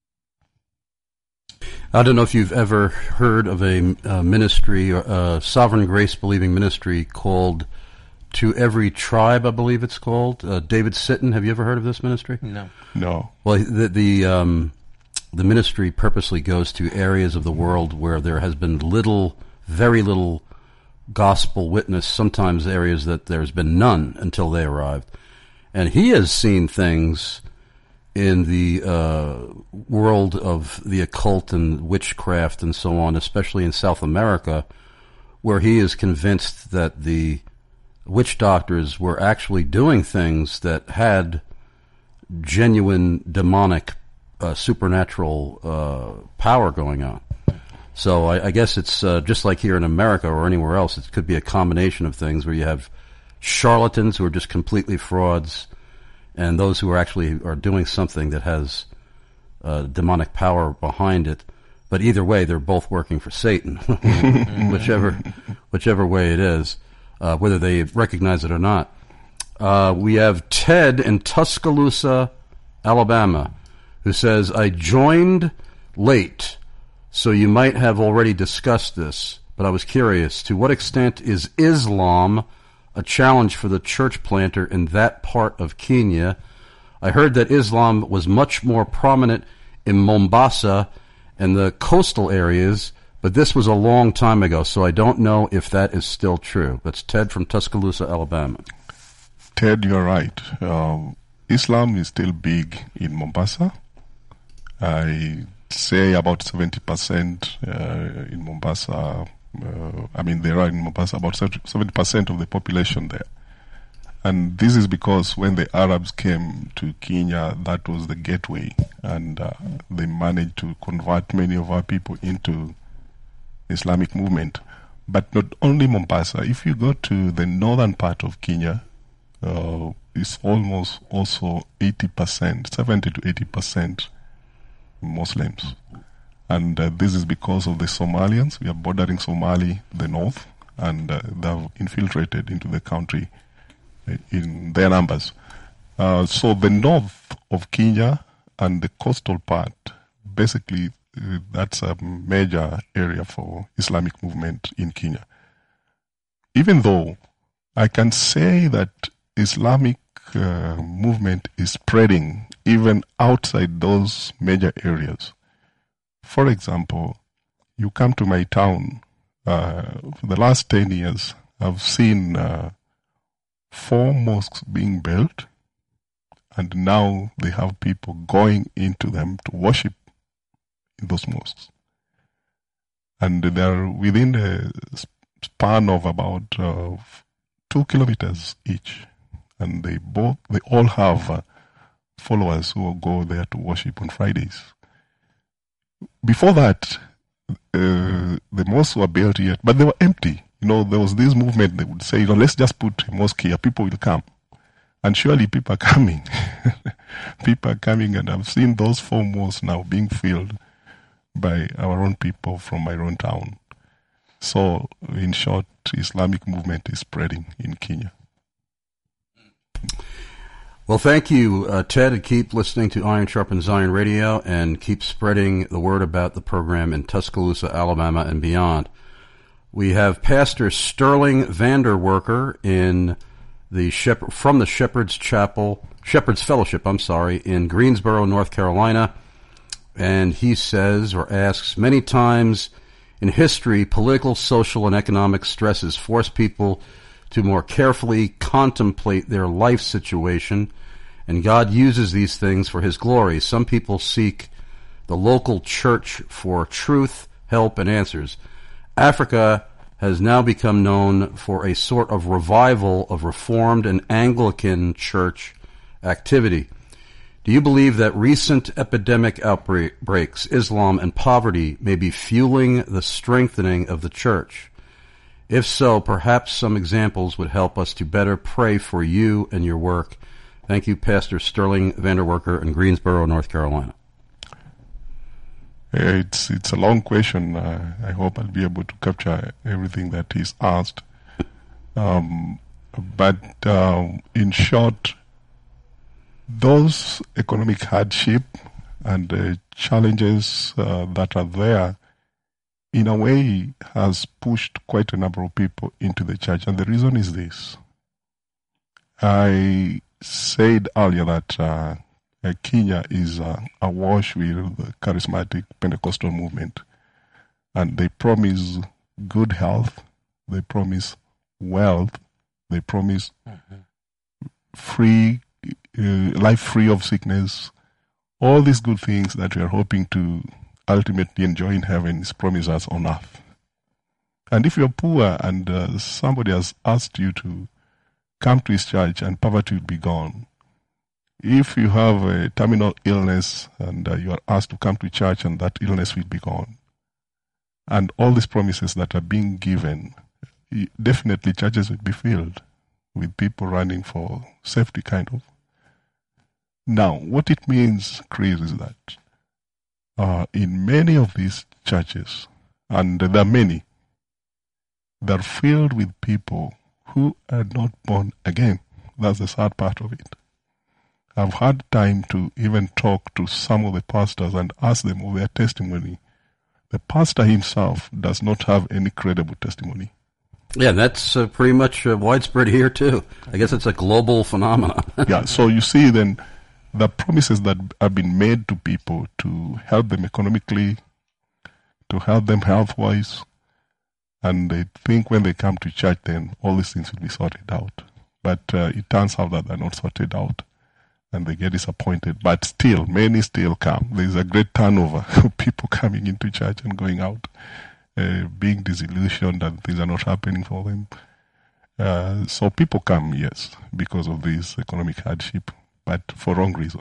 I don't know if you've ever heard of a, a ministry, a Sovereign Grace believing ministry called To Every Tribe, I believe it's called. Uh, David Sitton, have you ever heard of this ministry? No. No. Well, the the, um, the ministry purposely goes to areas of the world where there has been little, very little gospel witness, sometimes areas that there's been none until they arrived. And he has seen things in the uh, world of the occult and witchcraft and so on, especially in South America, where he is convinced that the witch doctors were actually doing things that had genuine demonic, uh, supernatural uh, power going on. So I, I guess it's uh, just like here in America or anywhere else, it could be a combination of things where you have charlatans who are just completely frauds and those who are actually are doing something that has uh, demonic power behind it. But either way, they're both working for Satan, whichever whichever way it is. Uh, whether they recognize it or not. Uh, we have Ted in Tuscaloosa, Alabama, who says, I joined late, so you might have already discussed this, but I was curious, to what extent is Islam a challenge for the church planter in that part of Kenya? I heard that Islam was much more prominent in Mombasa and the coastal areas, but this was a long time ago, so I don't know if that is still true. That's Ted from Tuscaloosa, Alabama. Ted, you're right. Um, Islam is still big in Mombasa. I say about seventy percent uh, in Mombasa. Uh, I mean, there are in Mombasa about seventy percent of the population there. And this is because when the Arabs came to Kenya, that was the gateway. And uh, they managed to convert many of our people into Islamic movement. But not only Mombasa. If you go to the northern part of Kenya, uh, it's almost also eighty percent, seventy to eighty percent Muslims. And uh, this is because of the Somalians. We are bordering Somali, the north, and uh, they've infiltrated into the country in their numbers. Uh, so the north of Kenya and the coastal part, basically, uh, that's a major area for Islamic movement in Kenya. Even though I can say that Islamic uh, movement is spreading even outside those major areas. For example, you come to my town, uh, for the last ten years, I've seen uh, four mosques being built, and now they have people going into them to worship in those mosques. And they're within a span of about uh, two kilometers each. And they both, they all have uh, followers who will go there to worship on Fridays. Before that, uh, the mosques were built yet, but they were empty. You know, there was this movement that would say, you know, let's just put a mosque here, people will come. And surely people are coming. People are coming, and I've seen those four mosques now being filled by our own people from my own town. So, in short, Islamic movement is spreading in Kenya. Well, thank you, uh, Ted, and keep listening to Iron Sharpens Iron Radio and keep spreading the word about the program in Tuscaloosa, Alabama, and beyond. We have Pastor Sterling Vanderwerker in the Shepherd, from the Shepherd's Chapel, Shepherd's Fellowship, I'm sorry, in Greensboro, North Carolina. And he says or asks, many times in history, political, social, and economic stresses force people to more carefully contemplate their life situation, and God uses these things for His glory. Some people seek the local church for truth, help, and answers. Africa has now become known for a sort of revival of Reformed and Anglican church activity. Do you believe that recent epidemic outbreaks, Islam, and poverty may be fueling the strengthening of the church? If so, perhaps some examples would help us to better pray for you and your work. Thank you, Pastor Sterling Vanderwerker in Greensboro, North Carolina. It's it's a long question. Uh, I hope I'll be able to capture everything that is asked. Um, but uh, in short, those economic hardship and uh, challenges uh, that are there, in a way, has pushed quite a number of people into the church. And the reason is this. I said earlier that uh, uh, Kenya is uh, awash with the charismatic Pentecostal movement. And they promise good health, they promise wealth, they promise mm-hmm. free, uh, life free of sickness. All these good things that we are hoping to ultimately enjoy in heaven is promised us on earth. And if you're poor and uh, somebody has asked you to come to his church and poverty will be gone, if you have a terminal illness and uh, you are asked to come to church and that illness will be gone, and all these promises that are being given, definitely churches will be filled with people running for safety, kind of. Now, what it means, Chris, is that uh, in many of these churches, and there are many, they're filled with people who are not born again. That's the sad part of it. I've had time to even talk to some of the pastors and ask them of their testimony. The pastor himself does not have any credible testimony. Yeah, that's uh, pretty much uh, widespread here, too. I guess it's a global phenomenon. Yeah, so you see then the promises that have been made to people to help them economically, to help them health-wise, and they think when they come to church then all these things will be sorted out. But uh, it turns out that they're not sorted out, and they get disappointed. But still, many still come. There's a great turnover of people coming into church and going out, uh, being disillusioned that things are not happening for them. Uh, so people come, yes, because of this economic hardship, but for wrong reasons.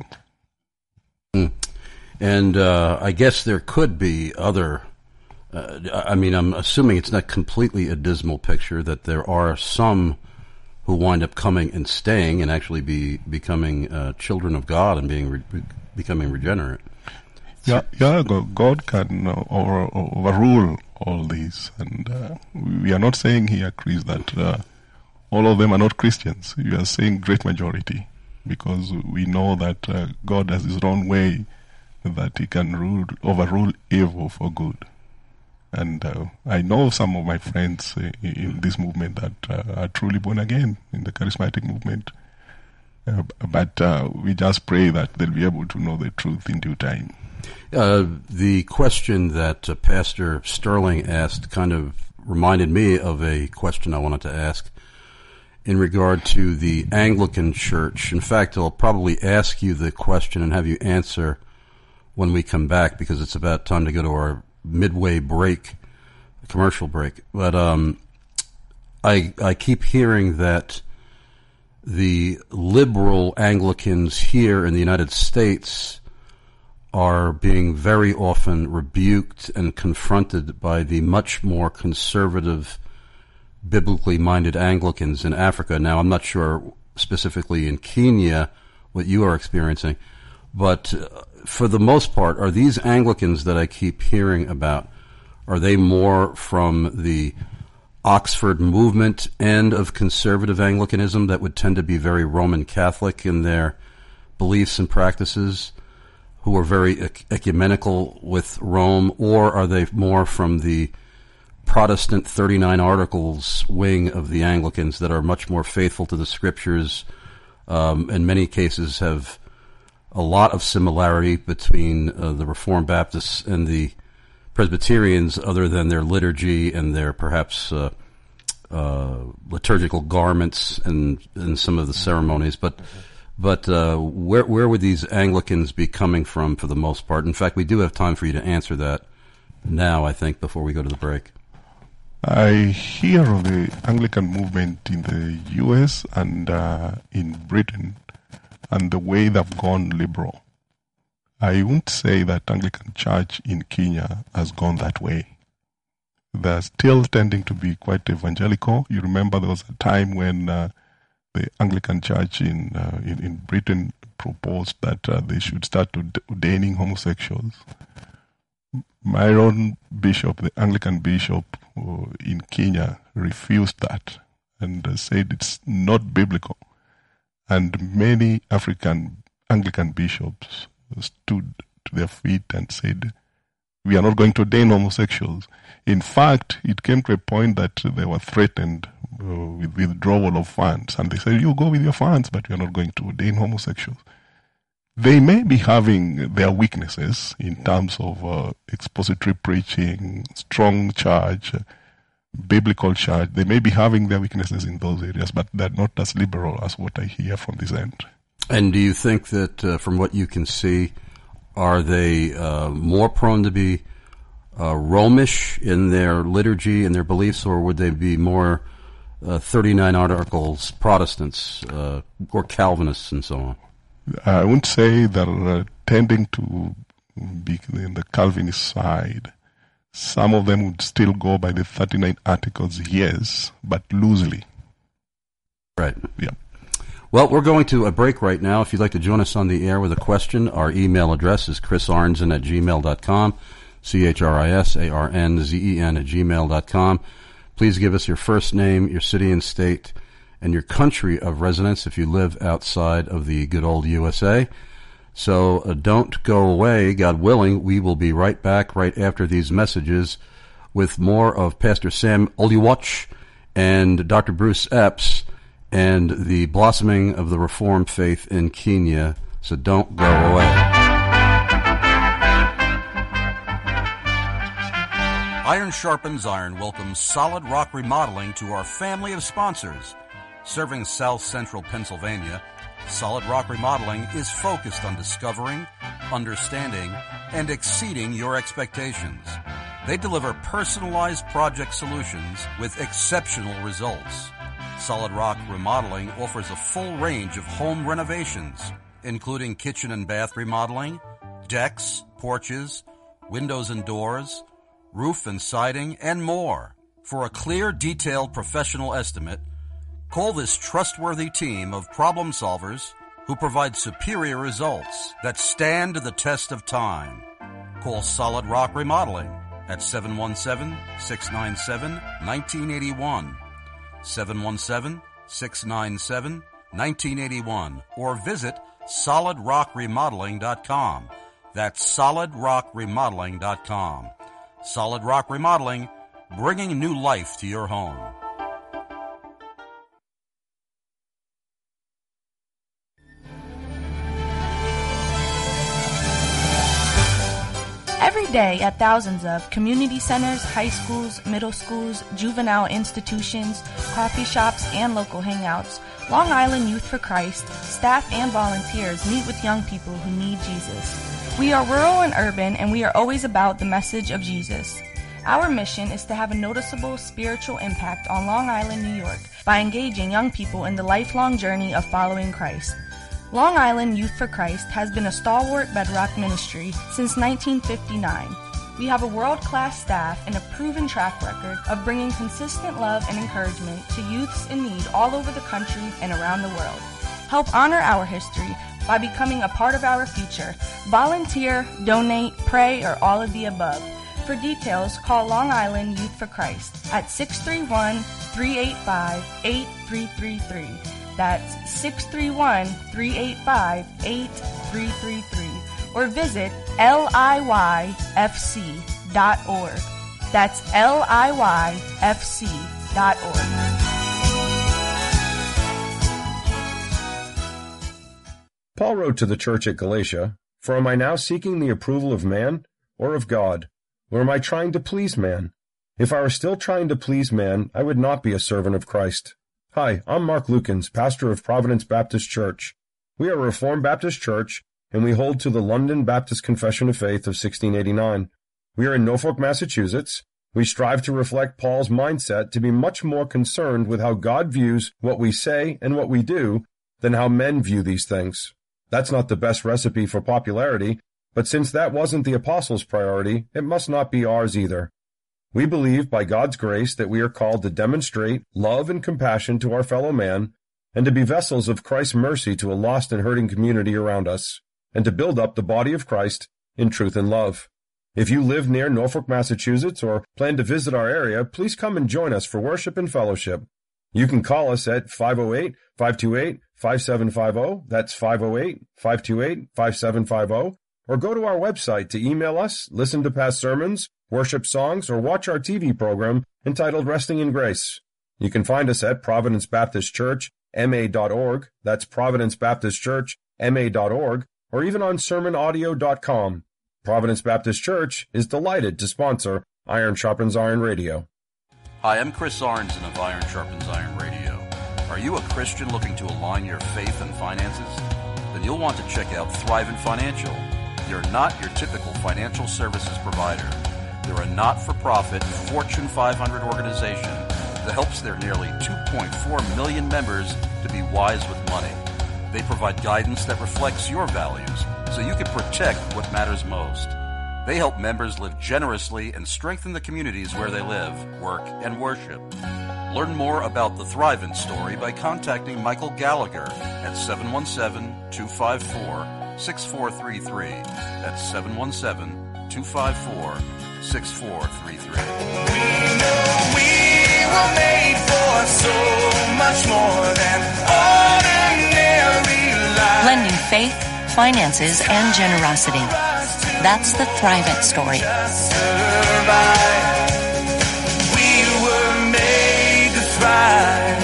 Mm. And uh, I guess there could be other... Uh, I mean, I'm assuming it's not completely a dismal picture, that there are some who wind up coming and staying and actually be becoming uh, children of God and being re- becoming regenerate. Yeah, yeah. God can uh, over, overrule all these, and uh, we are not saying here, Chris, that uh, all of them are not Christians. We are saying great majority, because we know that uh, God has His own way that He can rule, overrule evil for good. And uh, I know some of my friends uh, in this movement that uh, are truly born again in the charismatic movement. Uh, but uh, we just pray that they'll be able to know the truth in due time. Uh, the question that uh, Pastor Sterling asked kind of reminded me of a question I wanted to ask in regard to the Anglican Church. In fact, I'll probably ask you the question and have you answer when we come back, because it's about time to go to our midway break, commercial break. But um, I I keep hearing that the liberal Anglicans here in the United States are being very often rebuked and confronted by the much more conservative, biblically minded Anglicans in Africa. Now, I'm not sure specifically in Kenya what you are experiencing, but uh, for the most part, are these Anglicans that I keep hearing about, are they more from the Oxford movement end of conservative Anglicanism that would tend to be very Roman Catholic in their beliefs and practices, who are very ecumenical with Rome, or are they more from the Protestant thirty-nine Articles wing of the Anglicans that are much more faithful to the Scriptures, um, in many cases have a lot of similarity between uh, the Reformed Baptists and the Presbyterians, other than their liturgy and their perhaps uh, uh, liturgical garments and, and some of the ceremonies. But but uh, where where would these Anglicans be coming from for the most part? In fact, we do have time for you to answer that now, I think, before we go to the break. I hear of the Anglican movement in the U S and uh, in Britain and the way they've gone liberal. I won't say that Anglican Church in Kenya has gone that way. They're still tending to be quite evangelical. You remember there was a time when uh, the Anglican Church in, uh, in in Britain proposed that uh, they should start ordaining homosexuals. My own bishop, the Anglican bishop uh, in Kenya, refused that and uh, said it's not biblical. And many African Anglican bishops stood to their feet and said, we are not going to ordain homosexuals. In fact, it came to a point that they were threatened uh, with withdrawal of funds. And they said, you go with your funds, but we are not going to ordain homosexuals. They may be having their weaknesses in terms of uh, expository preaching, strong charge, uh, biblical charge. They may be having their weaknesses in those areas, but they're not as liberal as what I hear from this end. And do you think that, uh, from what you can see, are they uh, more prone to be uh, Romish in their liturgy and their beliefs, or would they be more uh, thirty-nine Articles Protestants uh, or Calvinists and so on? I wouldn't say they're uh, tending to be in the Calvinist side. Some of them would still go by the thirty-nine Articles, yes, but loosely. Right. Yeah. Well, we're going to a break right now. If you'd like to join us on the air with a question, our email address is chris arnzen at gmail dot com, C H R I S A R N Z E N at gmail dot com. Please give us your first name, your city and state, and your country of residence if you live outside of the good old U S A. So uh, don't go away. God willing, we will be right back right after these messages with more of Pastor Sam Oluwach and Doctor Bruce Epps and the blossoming of the Reformed faith in Kenya. So don't go away. Iron Sharpens Iron welcomes Solid Rock Remodeling to our family of sponsors. Serving South Central Pennsylvania, Solid Rock Remodeling is focused on discovering, understanding, and exceeding your expectations. They deliver personalized project solutions with exceptional results. Solid Rock Remodeling offers a full range of home renovations, including kitchen and bath remodeling, decks, porches, windows and doors, roof and siding, and more. For a clear, detailed, professional estimate, call this trustworthy team of problem solvers who provide superior results that stand the test of time. Call Solid Rock Remodeling at seven one seven, six nine seven, one nine eight one. seven one seven, six nine seven, one nine eight one, or visit solid rock remodeling dot com. That's solid rock remodeling dot com. Solid Rock Remodeling, bringing new life to your home. Every day at thousands of community centers, high schools, middle schools, juvenile institutions, coffee shops, and local hangouts, Long Island Youth for Christ, staff and volunteers meet with young people who need Jesus. We are rural and urban, and we are always about the message of Jesus. Our mission is to have a noticeable spiritual impact on Long Island, New York, by engaging young people in the lifelong journey of following Christ. Long Island Youth for Christ has been a stalwart bedrock ministry since nineteen fifty-nine. We have a world-class staff and a proven track record of bringing consistent love and encouragement to youths in need all over the country and around the world. Help honor our history by becoming a part of our future. Volunteer, donate, pray, or all of the above. For details, call Long Island Youth for Christ at six three one, three eight five, eight three three three. That's six three one, three eight five, eight three three three. Or visit L I Y F C dot org. That's L I Y F C dot org. Paul wrote to the church at Galatia, "For am I now seeking the approval of man or of God? Or am I trying to please man? If I were still trying to please man, I would not be a servant of Christ." Hi, I'm Mark Lukens, pastor of Providence Baptist Church. We are a Reformed Baptist church, and we hold to the London Baptist Confession of Faith of sixteen eighty-nine. We are in Norfolk, Massachusetts. We strive to reflect Paul's mindset to be much more concerned with how God views what we say and what we do than how men view these things. That's not the best recipe for popularity, but since that wasn't the apostles' priority, it must not be ours either. We believe, by God's grace, that we are called to demonstrate love and compassion to our fellow man, and to be vessels of Christ's mercy to a lost and hurting community around us, and to build up the body of Christ in truth and love. If you live near Norfolk, Massachusetts, or plan to visit our area, please come and join us for worship and fellowship. You can call us at five oh eight, five two eight, five seven five zero, that's five oh eight, five two eight, five seven five zero, or go to our website to email us, listen to past sermons, worship songs, or watch our T V program entitled Resting in Grace. You can find us at Providence Baptist Church, M A dot org, that's Providence Baptist Church, M A dot org, or even on sermon audio dot com. Providence Baptist Church is delighted to sponsor Iron Sharpens Iron Radio. Hi, I'm Chris Arnzen of Iron Sharpens Iron Radio. Are you a Christian looking to align your faith and finances? Then you'll want to check out Thrivent Financial. They're not your typical financial services provider. They're a not-for-profit Fortune five hundred organization that helps their nearly two point four million members to be wise with money. They provide guidance that reflects your values so you can protect what matters most. They help members live generously and strengthen the communities where they live, work, and worship. Learn more about the Thrivent story by contacting Michael Gallagher at seven one seven, two five four, six four three three. That's seven one seven, two five four, six four three three. We know we were made for so much more than ordinary life. Blending faith, finances, and generosity. That's the Thrivent story. We were made to thrive.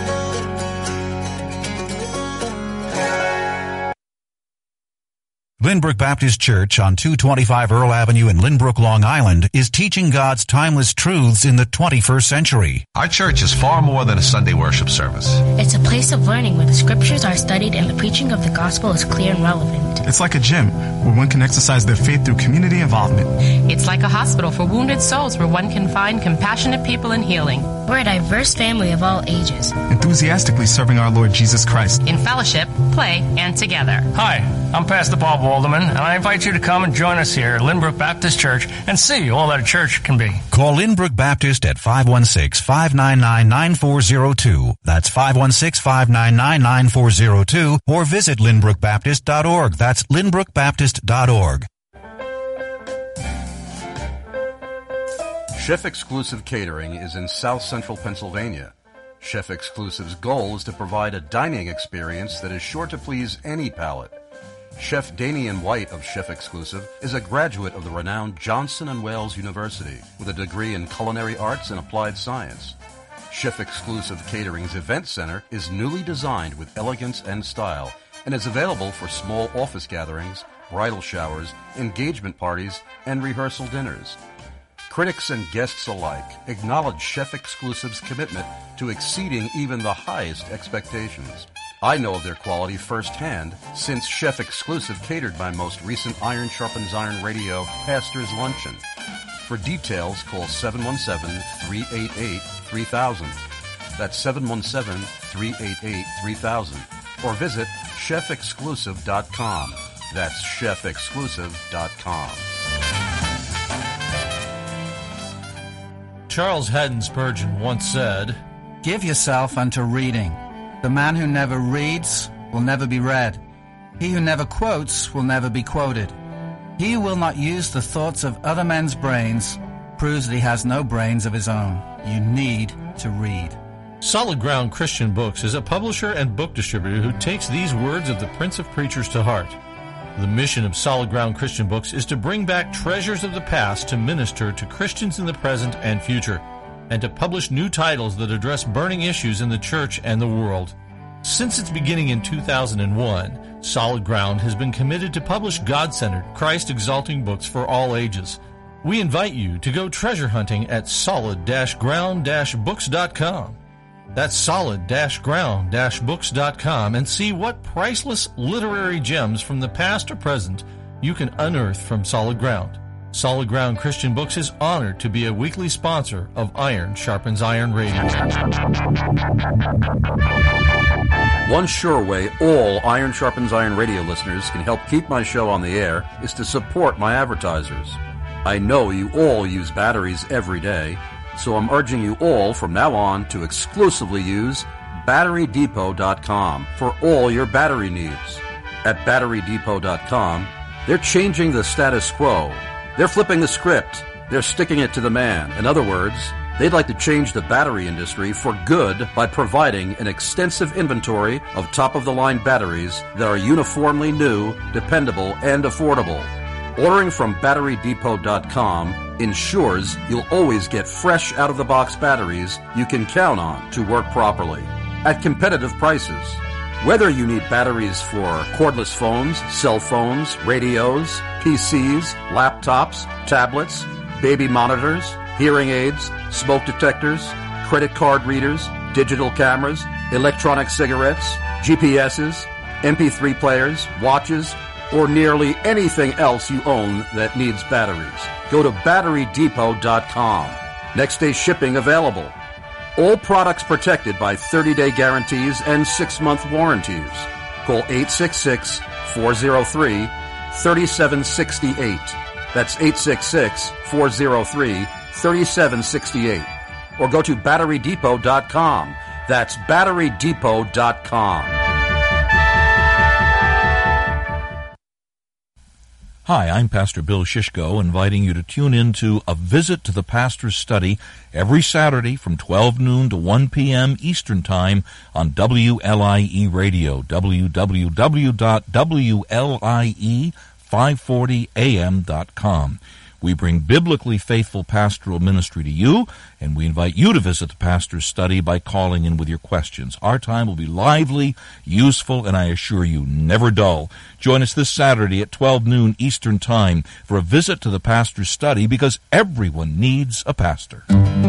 Lynbrook Baptist Church on two twenty-five Earl Avenue in Lynbrook, Long Island is teaching God's timeless truths in the twenty-first century. Our church is far more than a Sunday worship service. It's a place of learning where the scriptures are studied and the preaching of the gospel is clear and relevant. It's like a gym where one can exercise their faith through community involvement. It's like a hospital for wounded souls where one can find compassionate people and healing. We're a diverse family of all ages, enthusiastically serving our Lord Jesus Christ in fellowship, play, and together. Hi, I'm Pastor Bob Walderman, and I invite you to come and join us here at Lynbrook Baptist Church and see all that a church can be. Call Lynbrook Baptist at five one six, five nine nine, nine four zero two. That's five one six, five nine nine, nine four zero two, or visit lynbrook baptist dot org. That's lynbrook baptist dot org. Chef Exclusive Catering is in South Central Pennsylvania. Chef Exclusive's goal is to provide a dining experience that is sure to please any palate. Chef Damian White of Chef Exclusive is a graduate of the renowned Johnson and Wales University with a degree in culinary arts and applied science. Chef Exclusive Catering's event center is newly designed with elegance and style and is available for small office gatherings, bridal showers, engagement parties, and rehearsal dinners. Critics and guests alike acknowledge Chef Exclusive's commitment to exceeding even the highest expectations. I know of their quality firsthand since Chef Exclusive catered my most recent Iron Sharpens Iron Radio Pastor's Luncheon. For details, call seven one seven, three eight eight, three thousand. That's seven one seven, three eight eight, three thousand. Or visit chef exclusive dot com. That's chef exclusive dot com. Charles Haddon Spurgeon once said, "Give yourself unto reading. The man who never reads will never be read. He who never quotes will never be quoted. He who will not use the thoughts of other men's brains proves that he has no brains of his own. You need to read." Solid Ground Christian Books is a publisher and book distributor who takes these words of the Prince of Preachers to heart. The mission of Solid Ground Christian Books is to bring back treasures of the past to minister to Christians in the present and future, and to publish new titles that address burning issues in the church and the world. Since its beginning in two thousand one, Solid Ground has been committed to publish God-centered, Christ-exalting books for all ages. We invite you to go treasure hunting at solid ground books dot com. That's solid ground books dot com and see what priceless literary gems from the past or present you can unearth from Solid Ground. Solid Ground Christian Books is honored to be a weekly sponsor of Iron Sharpens Iron Radio. One sure way all Iron Sharpens Iron Radio listeners can help keep my show on the air is to support my advertisers. I know you all use batteries every day, so I'm urging you all from now on to exclusively use battery depot dot com for all your battery needs. At battery depot dot com, they're changing the status quo. They're flipping the script. They're sticking it to the man. In other words, they'd like to change the battery industry for good by providing an extensive inventory of top-of-the-line batteries that are uniformly new, dependable, and affordable. Ordering from battery depot dot com ensures you'll always get fresh out-of-the-box batteries you can count on to work properly at competitive prices. Whether you need batteries for cordless phones, cell phones, radios, P Cs, laptops, tablets, baby monitors, hearing aids, smoke detectors, credit card readers, digital cameras, electronic cigarettes, G P S's, M P three players, watches, or nearly anything else you own that needs batteries, go to battery depot dot com. Next day shipping available. All products protected by thirty-day guarantees and six-month warranties. Call eight six six, four oh three, three seven six eight. That's eight six six, four oh three, three seven six eight. Or go to battery depot dot com. That's battery depot dot com. Hi, I'm Pastor Bill Shishko, inviting you to tune in to A Visit to the Pastor's Study every Saturday from twelve noon to one p.m. Eastern Time on W L I E Radio, w w w dot w l i e five forty a m dot com. We bring biblically faithful pastoral ministry to you, and we invite you to visit the Pastor's Study by calling in with your questions. Our time will be lively, useful, and I assure you, never dull. Join us this Saturday at twelve noon Eastern Time for a visit to the Pastor's Study, because everyone needs a pastor.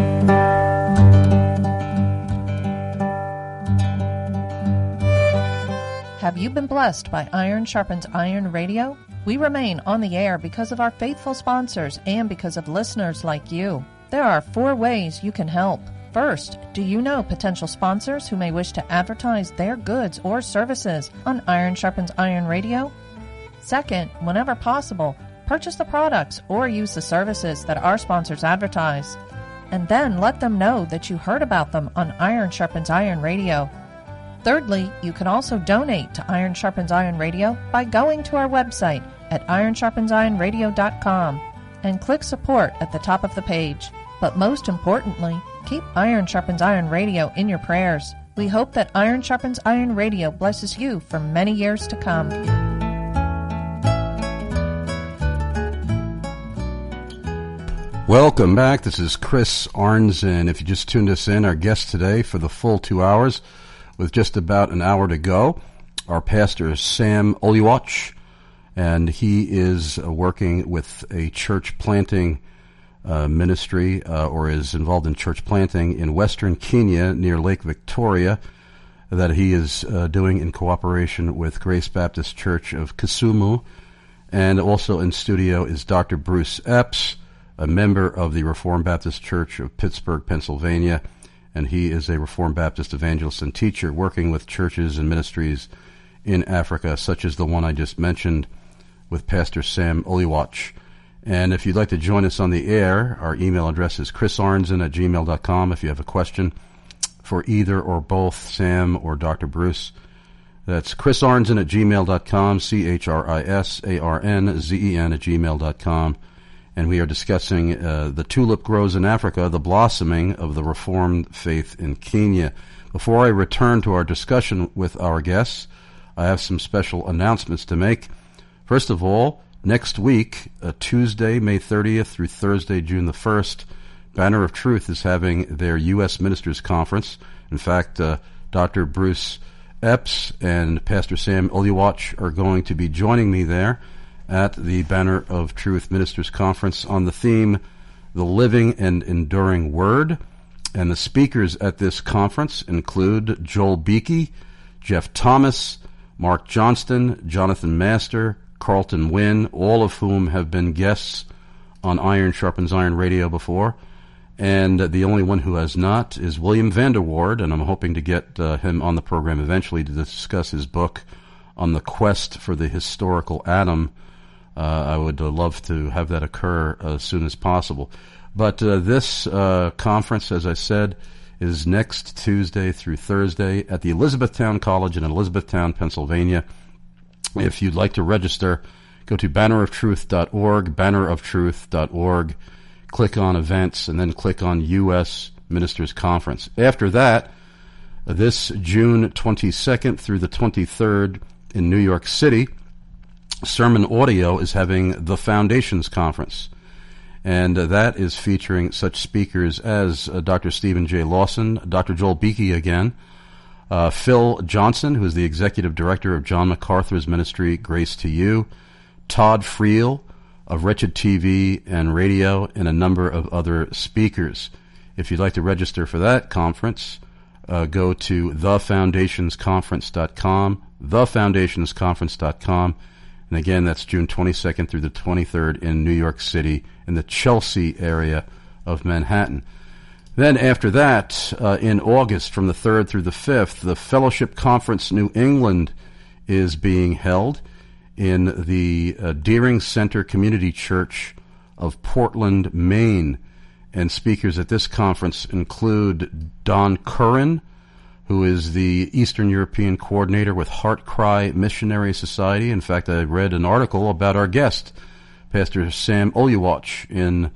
Have you been blessed by Iron Sharpens Iron Radio? We remain on the air because of our faithful sponsors and because of listeners like you. There are four ways you can help. First, do you know potential sponsors who may wish to advertise their goods or services on Iron Sharpens Iron Radio? Second, whenever possible, purchase the products or use the services that our sponsors advertise. And then let them know that you heard about them on Iron Sharpens Iron Radio. Thirdly, you can also donate to Iron Sharpens Iron Radio by going to our website at iron sharpens iron radio dot com and click support at the top of the page. But most importantly, keep Iron Sharpens Iron Radio in your prayers. We hope that Iron Sharpens Iron Radio blesses you for many years to come. Welcome back. This is Chris Arnzen. If you just tuned us in, our guest today for the full two hours, with just about an hour to go, our pastor is Sam Oliwach, and he is uh, working with a church planting uh, ministry, uh, or is involved in church planting in western Kenya near Lake Victoria, that he is uh, doing in cooperation with Grace Baptist Church of Kisumu. And also in studio is Doctor Bruce Epps, a member of the Reformed Baptist Church of Pittsburgh, Pennsylvania, and he is a Reformed Baptist evangelist and teacher working with churches and ministries in Africa, such as the one I just mentioned with Pastor Sam Oliwach. And if you'd like to join us on the air, our email address is chrisarnzen at gmail dot com if you have a question for either or both Sam or Doctor Bruce. That's chrisarnzen at gmail dot com, C H R I S A R N Z E N at gmail dot com. And we are discussing uh, the tulip grows in Africa, the blossoming of the Reformed faith in Kenya. Before I return to our discussion with our guests, I have some special announcements to make. First of all, next week, uh, Tuesday, May thirtieth through Thursday, June the first, Banner of Truth is having their U S Ministers Conference. In fact, uh, Doctor Bruce Epps and Pastor Sam Oliwach are going to be joining me there at the Banner of Truth Ministers Conference on the theme, The Living and Enduring Word. And the speakers at this conference include Joel Beakey, Jeff Thomas, Mark Johnston, Jonathan Master, Carlton Wynn, all of whom have been guests on Iron Sharpens Iron Radio before. And the only one who has not is William Vanderward, and I'm hoping to get uh, him on the program eventually to discuss his book on the quest for the historical Adam. Uh, I would uh, love to have that occur uh, as soon as possible. But uh, this uh, conference, as I said, is next Tuesday through Thursday at the Elizabethtown College in Elizabethtown, Pennsylvania. If you'd like to register, go to banner of truth dot org, banner of truth dot org, click on events, and then click on U S Ministers Conference. After that, this June twenty-second through the twenty-third in New York City, Sermon Audio is having the Foundations Conference, and uh, that is featuring such speakers as uh, Doctor Stephen J. Lawson, Doctor Joel Beakey again, uh, Phil Johnson, who is the Executive Director of John MacArthur's ministry, Grace to You, Todd Friel of Wretched T V and Radio, and a number of other speakers. If you'd like to register for that conference, uh, go to the foundations conference dot com, the foundations conference dot com. And again, that's June twenty-second through the twenty-third in New York City, in the Chelsea area of Manhattan. Then after that, uh, in August, from the third through the fifth, the Fellowship Conference New England is being held in the uh, Deering Center Community Church of Portland, Maine. And speakers at this conference include Don Curran, who is the Eastern European coordinator with Heart Cry Missionary Society. In fact, I read an article about our guest, Pastor Sam Oliwach, in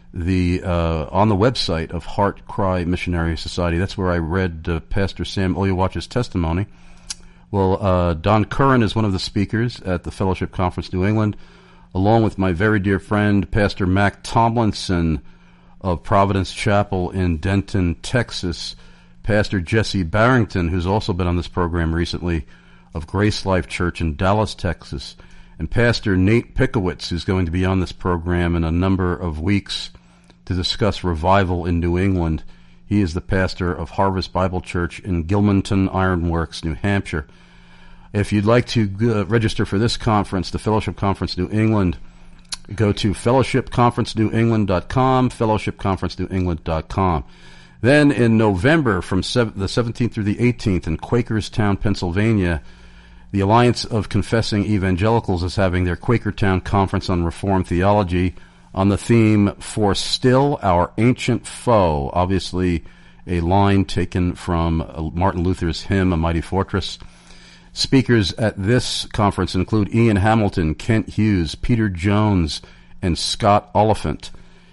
the uh, on the website of Heart Cry Missionary Society. That's where I read uh, Pastor Sam Oliwach's testimony. Well, uh, Don Curran is one of the speakers at the Fellowship Conference New England, along with my very dear friend, Pastor Mac Tomlinson of Providence Chapel in Denton, Texas, Pastor Jesse Barrington, who's also been on this program recently, of Grace Life Church in Dallas, Texas, and Pastor Nate Pickowitz, who's going to be on this program in a number of weeks to discuss revival in New England. He is the pastor of Harvest Bible Church in Gilmanton Ironworks, New Hampshire. If you'd like to uh, register for this conference, the Fellowship Conference New England, go to fellowship conference new england dot com, fellowship conference new england dot com. Then in November, from the seventeenth through the eighteenth in Quakerstown, Pennsylvania, the Alliance of Confessing Evangelicals is having their Quakertown Conference on Reformed Theology on the theme, For Still Our Ancient Foe, obviously a line taken from Martin Luther's hymn, A Mighty Fortress. Speakers at this conference include Ian Hamilton, Kent Hughes, Peter Jones, and Scott Oliphant.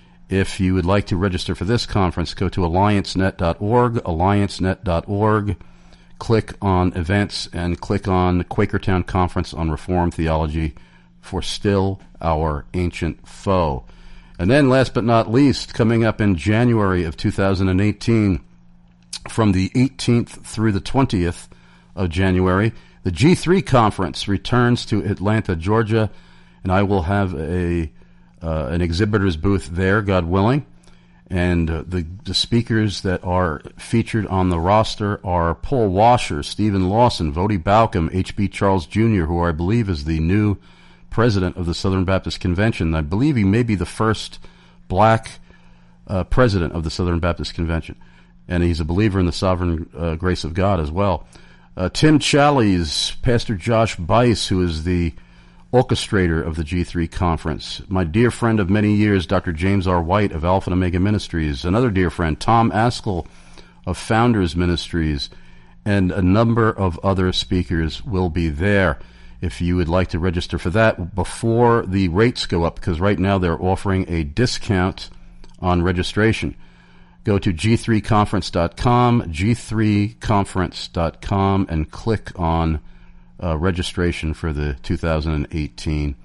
If you would like to register for this conference, go to alliance net dot org, alliance net dot org, click on events, and click on the Quakertown Conference on Reformed Theology, For Still Our Ancient Foe. And then, last but not least, coming up in January of two thousand eighteen, from the eighteenth through the twentieth of January, the G three conference returns to Atlanta, Georgia, and I will have a uh, an exhibitor's booth there, God willing. And uh, the, the speakers that are featured on the roster are Paul Washer, Stephen Lawson, Vody Balcom, H B Charles Junior, who I believe is the new president of the Southern Baptist Convention. I believe he may be the first black uh, president of the Southern Baptist Convention. And he's a believer in the sovereign uh, grace of God as well. Uh, Tim Challies, Pastor Josh Bice, who is the orchestrator of the G three conference. My dear friend of many years, Doctor James R. White of Alpha and Omega Ministries. Another dear friend, Tom Askell of Founders Ministries. And a number of other speakers will be there. If you would like to register for that before the rates go up, because right now they're offering a discount on registration. Go to G three conference dot com, G three conference dot com, and click on uh, registration for the two thousand eighteen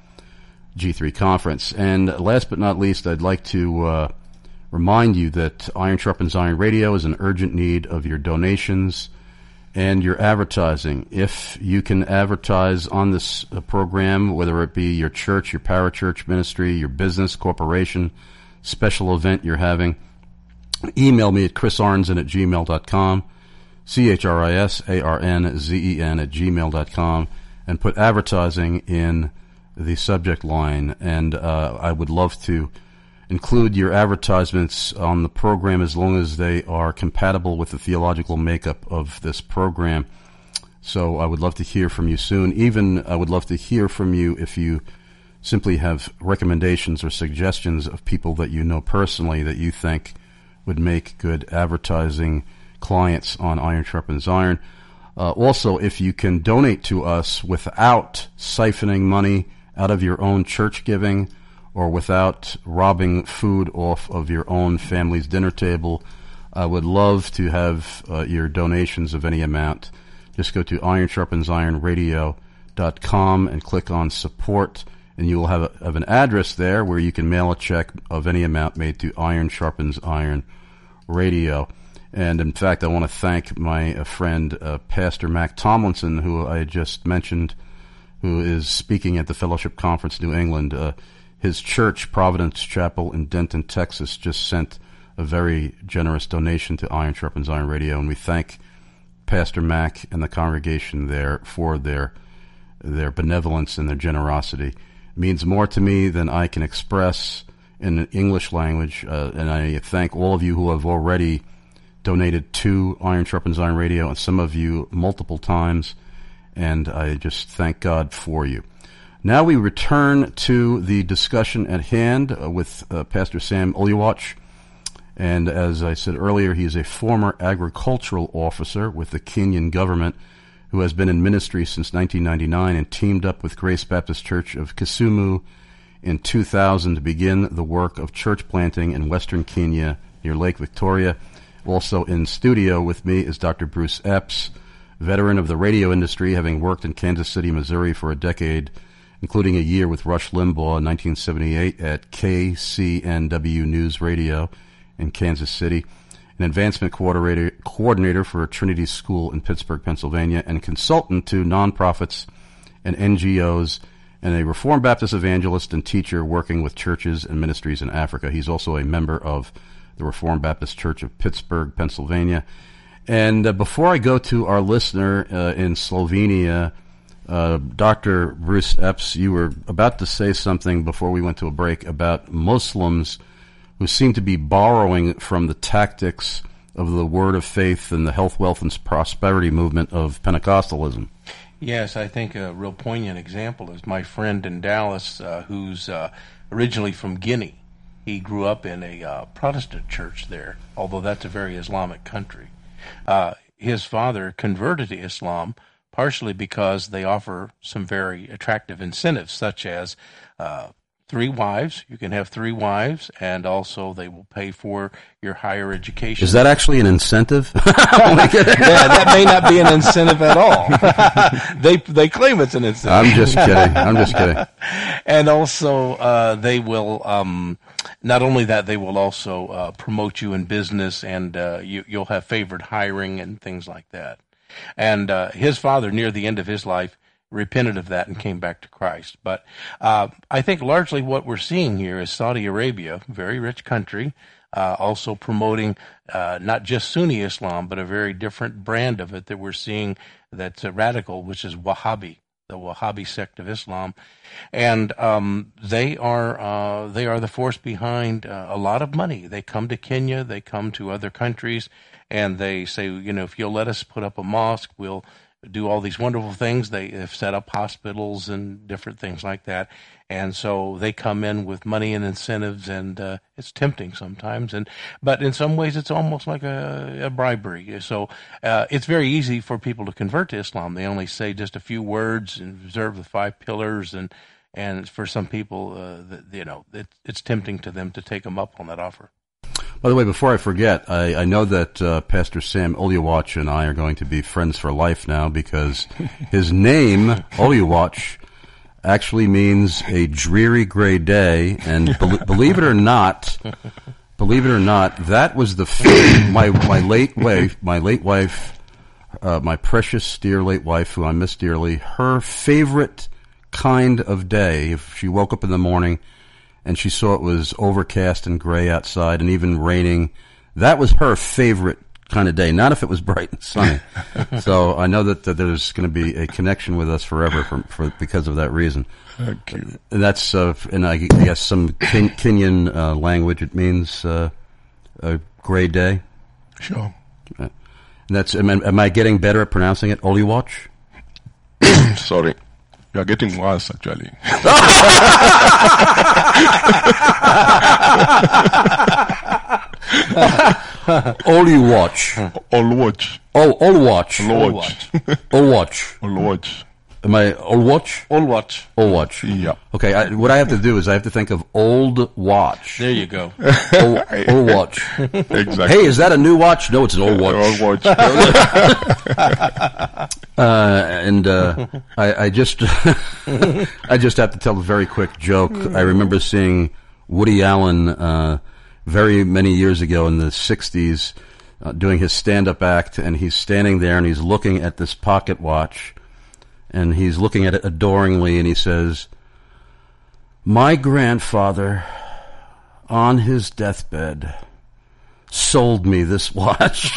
G three conference. And last but not least, I'd like to uh, remind you that Iron Sharpens Iron Radio is in urgent need of your donations and your advertising. If you can advertise on this uh, program, whether it be your church, your parachurch ministry, your business, corporation, special event you're having, email me at chris arnzen at gmail dot com, C H R I S A R N Z E N at gmail dot com, and put advertising in the subject line. And uh, I would love to include your advertisements on the program as long as they are compatible with the theological makeup of this program. So I would love to hear from you soon. Even I would love to hear from you if you simply have recommendations or suggestions of people that you know personally that you think would make good advertising clients on Iron Sharpens Iron. Uh, also, if you can donate to us without siphoning money out of your own church giving or without robbing food off of your own family's dinner table, I would love to have uh, your donations of any amount. Just go to iron sharpens iron radio dot com and click on support, and you will have, a, have an address there where you can mail a check of any amount made to Iron Sharpens Iron Radio. And in fact, I want to thank my uh, friend uh, Pastor Mac Tomlinson, who I just mentioned, who is speaking at the Fellowship Conference New England. Uh, his church, Providence Chapel in Denton, Texas, just sent a very generous donation to Iron Sharpens Iron Radio, and we thank Pastor Mac and the congregation there for their their benevolence and their generosity. It means more to me than I can express in the English language, uh, and I thank all of you who have already donated to Iron Sharpens Iron Radio, and some of you multiple times, and I just thank God for you. Now we return to the discussion at hand uh, with uh, Pastor Sam Oliwach, and as I said earlier, he is a former agricultural officer with the Kenyan government who has been in ministry since nineteen ninety-nine and teamed up with Grace Baptist Church of Kisumu in two thousand to begin the work of church planting in western Kenya near Lake Victoria. Also in studio with me is Doctor Bruce Epps, veteran of the radio industry, having worked in Kansas City, Missouri for a decade, including a year with Rush Limbaugh in nineteen seventy-eight at K C N W News Radio in Kansas City, an advancement coordinator, coordinator for Trinity School in Pittsburgh, Pennsylvania, and consultant to nonprofits and N G Os, and a Reformed Baptist evangelist and teacher working with churches and ministries in Africa. He's also a member of the Reformed Baptist Church of Pittsburgh, Pennsylvania. And uh, before I go to our listener uh, in Slovenia, uh, Doctor Bruce Epps, you were about to say something before we went to a break about Muslims who seem to be borrowing from the tactics of the Word of Faith and the health, wealth, and prosperity movement of Pentecostalism. Yes, I think a real poignant example is my friend in Dallas, uh, who's uh, originally from Guinea. He grew up in a uh, Protestant church there, although that's a very Islamic country. Uh, his father converted to Islam partially because they offer some very attractive incentives, such as uh, three wives. You can have three wives, and also they will pay for your higher education. Is that actually an incentive? yeah, that may not be an incentive at all. they they claim it's an incentive. I'm just kidding. I'm just kidding. And also, uh, they will. Um, not only that, they will also uh, promote you in business, and uh, you, you'll have favored hiring and things like that. And uh, his father, near the end of his life, repented of that and came back to Christ. But uh, I think largely what we're seeing here is Saudi Arabia, very rich country, uh, also promoting uh, not just Sunni Islam, but a very different brand of it that we're seeing that's uh, radical, which is Wahhabi, the Wahhabi sect of Islam. And um, they are uh, they are the force behind uh, a lot of money. They come to Kenya, they come to other countries, and they say, you know, if you'll let us put up a mosque, we'll do all these wonderful things. They have set up hospitals and different things like that. And so they come in with money and incentives, and uh, it's tempting sometimes. And but in some ways, it's almost like a, a bribery. So uh, it's very easy for people to convert to Islam. They only say just a few words and observe the five pillars. And and for some people, uh, the, you know, it, it's tempting to them to take them up on that offer. By the way, before I forget, I, I know that uh, Pastor Sam Oluwach and I are going to be friends for life now, because his name, Oluwach, actually means a dreary gray day, and be- believe it or not, believe it or not, that was the f- my my late wife, my late wife, uh, my precious dear late wife, who I miss dearly. Her favorite kind of day, if she woke up in the morning and she saw it was overcast and gray outside and even raining, that was her favorite kind of day, not if it was bright and sunny. So I know that, that there's going to be a connection with us forever for, for because of that reason. Thank you. And that's, uh, in I guess some Ken- Kenyan uh, language, it means uh, a gray day. Sure. And that's. Am, am I getting better at pronouncing it? Oluwach? Sorry. You are getting worse, actually. Oluwach. Oluwach. Oh, Oluwach. Oluwach. Oluwach. Oluwach. Am I Oluwach? Oluwach. Oluwach. Yeah. Okay, I, what I have to do is I have to think of old watch. There you go. Old, old watch. Exactly. Hey, is that a new watch? No, it's an old watch. Old watch. uh, and uh, I, I just, I just have to tell a very quick joke. I remember seeing Woody Allen uh, very many years ago in the sixties uh, doing his stand-up act, and he's standing there and he's looking at this pocket watch. And he's looking at it adoringly, and he says, "My grandfather, on his deathbed, sold me this watch."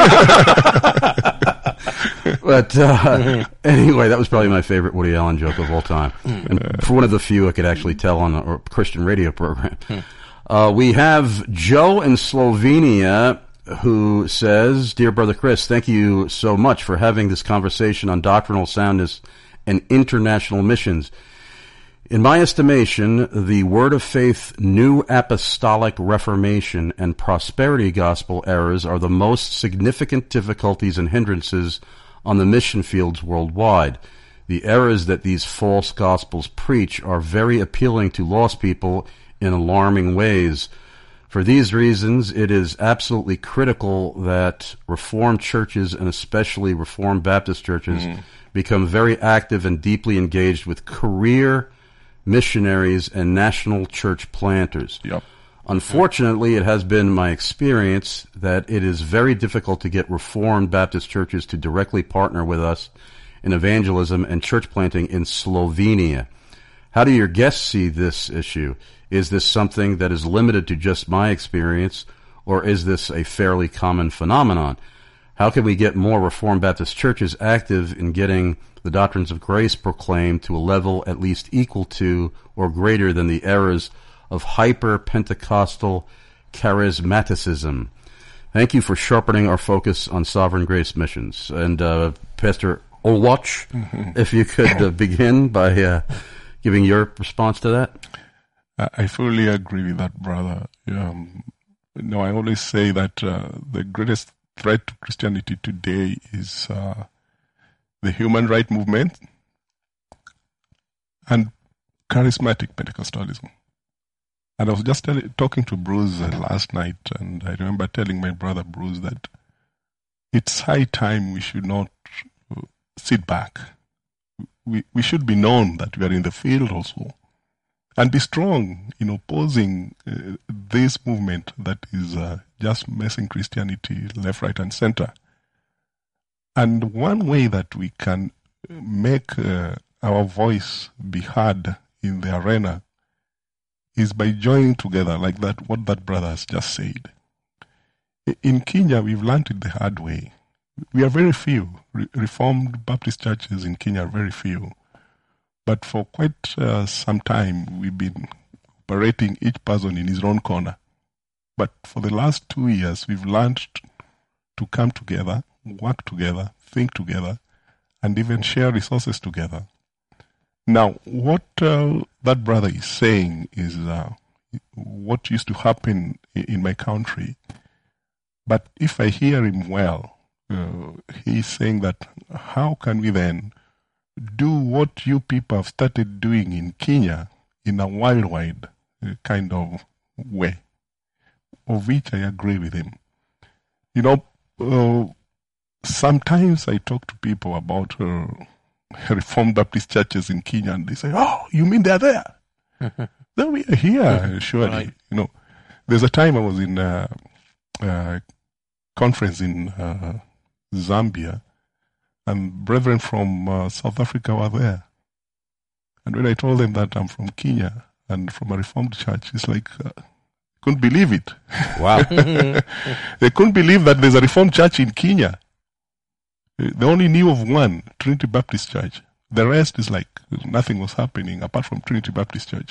But uh, anyway, that was probably my favorite Woody Allen joke of all time. And for one of the few I could actually tell on a Christian radio program. Uh, we have Joe in Slovenia, who says, "Dear Brother Chris, thank you so much for having this conversation on doctrinal soundness and international missions. In my estimation, the Word of Faith, New Apostolic Reformation, and Prosperity Gospel errors are the most significant difficulties and hindrances on the mission fields worldwide. The errors that these false gospels preach are very appealing to lost people in alarming ways. For these reasons, it is absolutely critical that Reformed churches, and especially Reformed Baptist churches, mm. become very active and deeply engaged with career missionaries and national church planters. Yep. Unfortunately, it has been my experience that it is very difficult to get Reformed Baptist churches to directly partner with us in evangelism and church planting in Slovenia. How do your guests see this issue? Is this something that is limited to just my experience, or is this a fairly common phenomenon? How can we get more Reformed Baptist churches active in getting the doctrines of grace proclaimed to a level at least equal to or greater than the errors of hyper-Pentecostal charismaticism? Thank you for sharpening our focus on sovereign grace missions." And uh, Pastor Oluwach, mm-hmm. if you could uh, begin by uh, giving your response to that. I fully agree with that, brother. Um, you know, I always say that uh, the greatest threat to Christianity today is uh, the human rights movement, and charismatic Pentecostalism. And I was just tell- talking to Bruce uh, last night, and I remember telling my brother Bruce that it's high time we should not uh, sit back. We we should be known that we are in the field also, and be strong in opposing uh, this movement that is uh, just messing Christianity left, right, and center. And one way that we can make uh, our voice be heard in the arena is by joining together, like that, what that brother has just said. In Kenya, we've learned it the hard way. We are very few. Re- Reformed Baptist churches in Kenya are very few. But for quite uh, some time, we've been operating each person in his own corner. But for the last two years, we've learned to come together, work together, think together, and even share resources together. Now, what uh, that brother is saying is uh, what used to happen in my country. But if I hear him well, uh, he's saying that how can we then do what you people have started doing in Kenya in a worldwide uh, kind of way, of which I agree with him. You know, uh, sometimes I talk to people about uh, Reformed Baptist churches in Kenya, and they say, "Oh, you mean they're there?" Then we are here, surely. Right. You know, there's a time I was in a, a conference in uh, Zambia, and brethren from uh, South Africa were there. And when I told them that I'm from Kenya and from a Reformed church, it's like, uh, couldn't believe it. Wow. They couldn't believe that there's a Reformed church in Kenya. They only knew of one, Trinity Baptist Church. The rest is like nothing was happening apart from Trinity Baptist Church.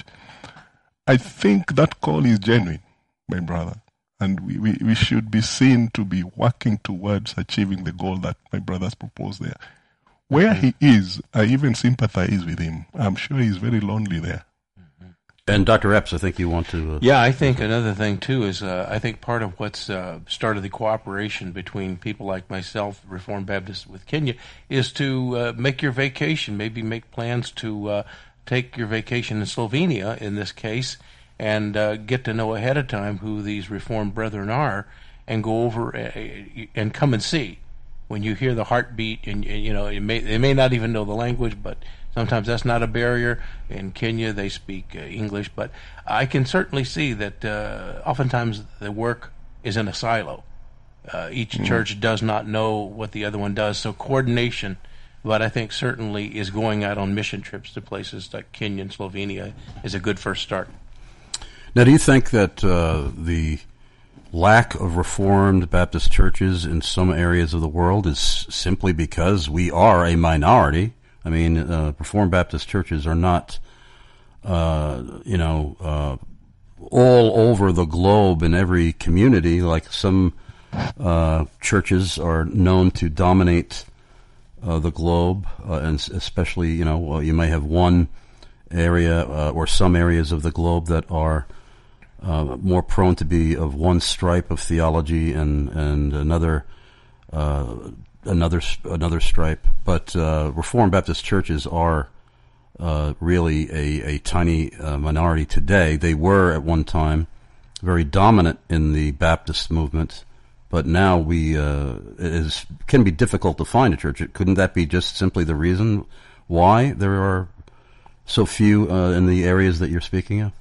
I think that call is genuine, my brother. And we, we, we should be seen to be working towards achieving the goal that my brother's proposed there. Where he is, I even sympathize with him. I'm sure he's very lonely there. And Doctor Epps, I think you want to... Uh, yeah, I think another thing, too, is uh, I think part of what's uh, started the cooperation between people like myself, Reformed Baptists with Kenya, is to uh, make your vacation, maybe make plans to uh, take your vacation in Slovenia, in this case, and uh, get to know ahead of time who these Reformed brethren are, and go over uh, and come and see. When you hear the heartbeat, and, and you know, it may, they may not even know the language, but sometimes that's not a barrier. In Kenya, they speak uh, English, but I can certainly see that uh, oftentimes the work is in a silo. Uh, each mm-hmm. church does not know what the other one does, so coordination, but I think certainly is going out on mission trips to places like Kenya and Slovenia is a good first start. Now, do you think that uh, the lack of Reformed Baptist churches in some areas of the world is simply because we are a minority? I mean, uh, Reformed Baptist churches are not, uh, you know, uh, all over the globe in every community like some uh, churches are known to dominate uh, the globe, uh, and especially, you know, uh, you may have one area uh, or some areas of the globe that are uh, more prone to be of one stripe of theology and and another uh, another another stripe. But uh, Reformed Baptist churches are uh, really a, a tiny uh, minority today. They were at one time very dominant in the Baptist movement, but now we uh, it is can be difficult to find a church. Couldn't that be just simply the reason why there are so few uh, in the areas that you're speaking of?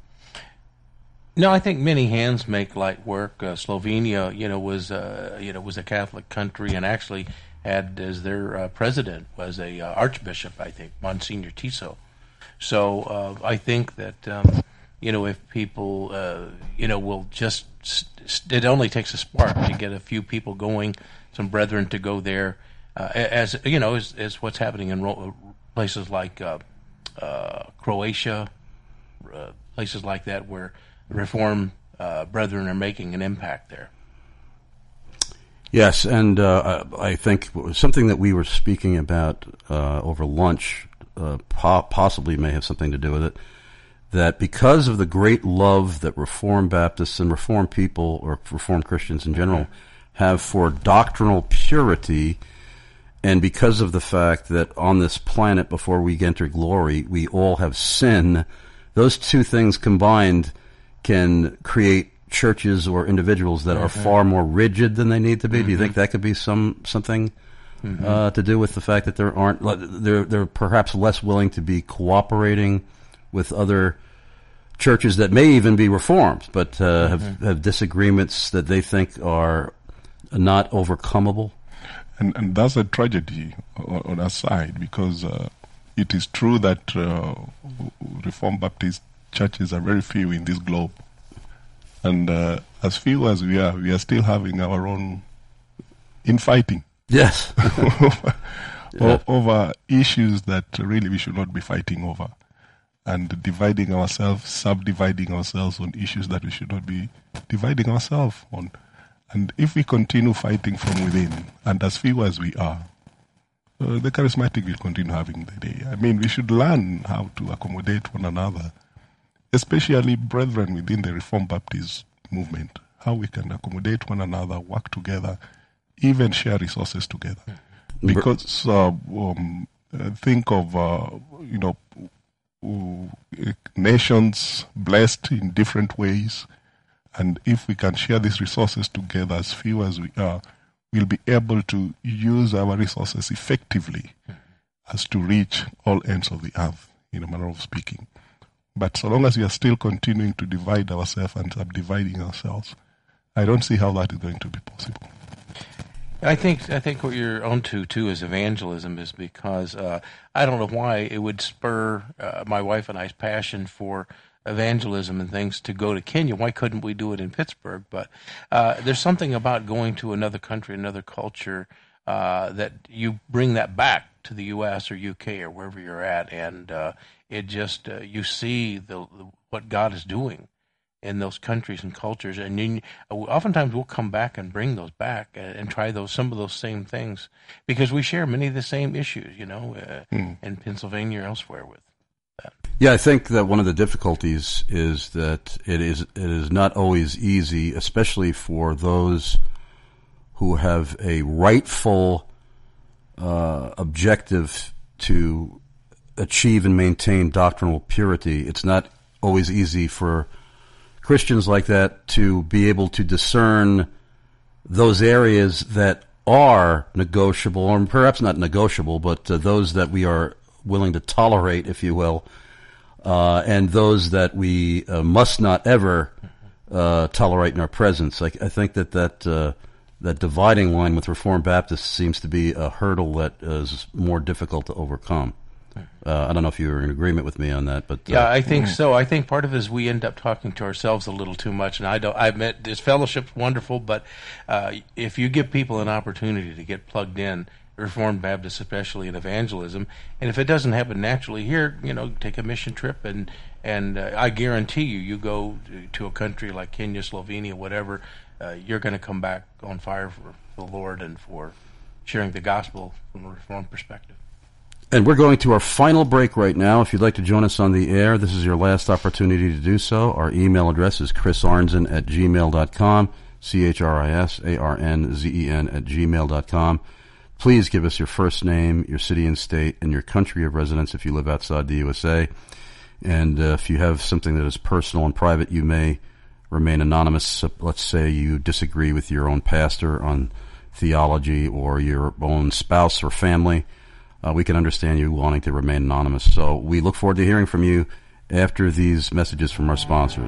No, I think many hands make light work. Uh, Slovenia, you know, was uh, you know was a Catholic country, and actually had as their uh, president was a uh, archbishop, I think, Monsignor Tiso. So uh, I think that um, you know if people uh, you know will just st- it only takes a spark to get a few people going, some brethren to go there, uh, as you know, as, as what's happening in ro- places like uh, uh, Croatia, uh, places like that where Reformed uh, brethren are making an impact there. Yes, and uh, I think something that we were speaking about uh, over lunch uh, po- possibly may have something to do with it, that because of the great love that Reformed Baptists and Reformed people, or Reformed Christians in general, have for doctrinal purity, and because of the fact that on this planet before we enter glory, we all have sin those two things combined can create churches or individuals that mm-hmm. are far more rigid than they need to be. Mm-hmm. Do you think that could be some something mm-hmm. uh, to do with the fact that there aren't they're they're perhaps less willing to be cooperating with other churches that may even be reformed, but uh, mm-hmm. have have disagreements that they think are not overcomable? And and that's a tragedy on, on our side, because uh, it is true that uh, Reformed Baptist churches are very few in this globe. And uh, as few as we are, we are still having our own infighting. Yes. over, yeah. over issues that really we should not be fighting over. And dividing ourselves, subdividing ourselves on issues that we should not be dividing ourselves on. And if we continue fighting from within, and as few as we are, uh, the charismatic will continue having the day. I mean, we should learn how to accommodate one another, especially brethren within the Reformed Baptist movement, how we can accommodate one another, work together, even share resources together. Because uh, um, think of, uh, you know, nations blessed in different ways, and if we can share these resources together, as few as we are, we'll be able to use our resources effectively as to reach all ends of the earth, in a manner of speaking. But so long as we are still continuing to divide ourselves and subdividing ourselves, I don't see how that is going to be possible. I think I think what you're onto too is evangelism, is because uh, I don't know why it would spur uh, my wife and I's passion for evangelism and things to go to Kenya. Why couldn't we do it in Pittsburgh? But uh, there's something about going to another country, another culture, uh, that you bring that back to the U S or U K or wherever you're at, and uh, it just uh, you see the, the what God is doing in those countries and cultures, and you, oftentimes we'll come back and bring those back and, and try those some of those same things, because we share many of the same issues, you know, uh, mm. in Pennsylvania or elsewhere with that. Yeah, I think that one of the difficulties is that it is it is not always easy, especially for those who have a rightful uh, objective to achieve and maintain doctrinal purity. It's not always easy for Christians like that to be able to discern those areas that are negotiable, or perhaps not negotiable, but uh, those that we are willing to tolerate, if you will, uh, and those that we uh, must not ever uh, tolerate in our presence. I, I think that that, uh, that dividing line with Reformed Baptists seems to be a hurdle that is more difficult to overcome. Uh, I don't know if you're in agreement with me on that, but uh, yeah, I think so. I think part of it is we end up talking to ourselves a little too much, and I don't. I admit this fellowship's wonderful, but uh, if you give people an opportunity to get plugged in, Reformed Baptists especially in evangelism, and if it doesn't happen naturally here, you know, take a mission trip, and and uh, I guarantee you, you go to a country like Kenya, Slovenia, whatever, uh, you're going to come back on fire for the Lord and for sharing the gospel from a Reformed perspective. And we're going to our final break right now. If you'd like to join us on the air, this is your last opportunity to do so. Our email address is chrisarnzen at gmail dot com, C H R I S A R N Z E N at gmail dot com. Please give us your first name, your city and state, and your country of residence if you live outside the U S A. And uh, if you have something that is personal and private, you may remain anonymous. Let's say you disagree with your own pastor on theology or your own spouse or family. Uh, we can understand you wanting to remain anonymous. So we look forward to hearing from you after these messages from our sponsors.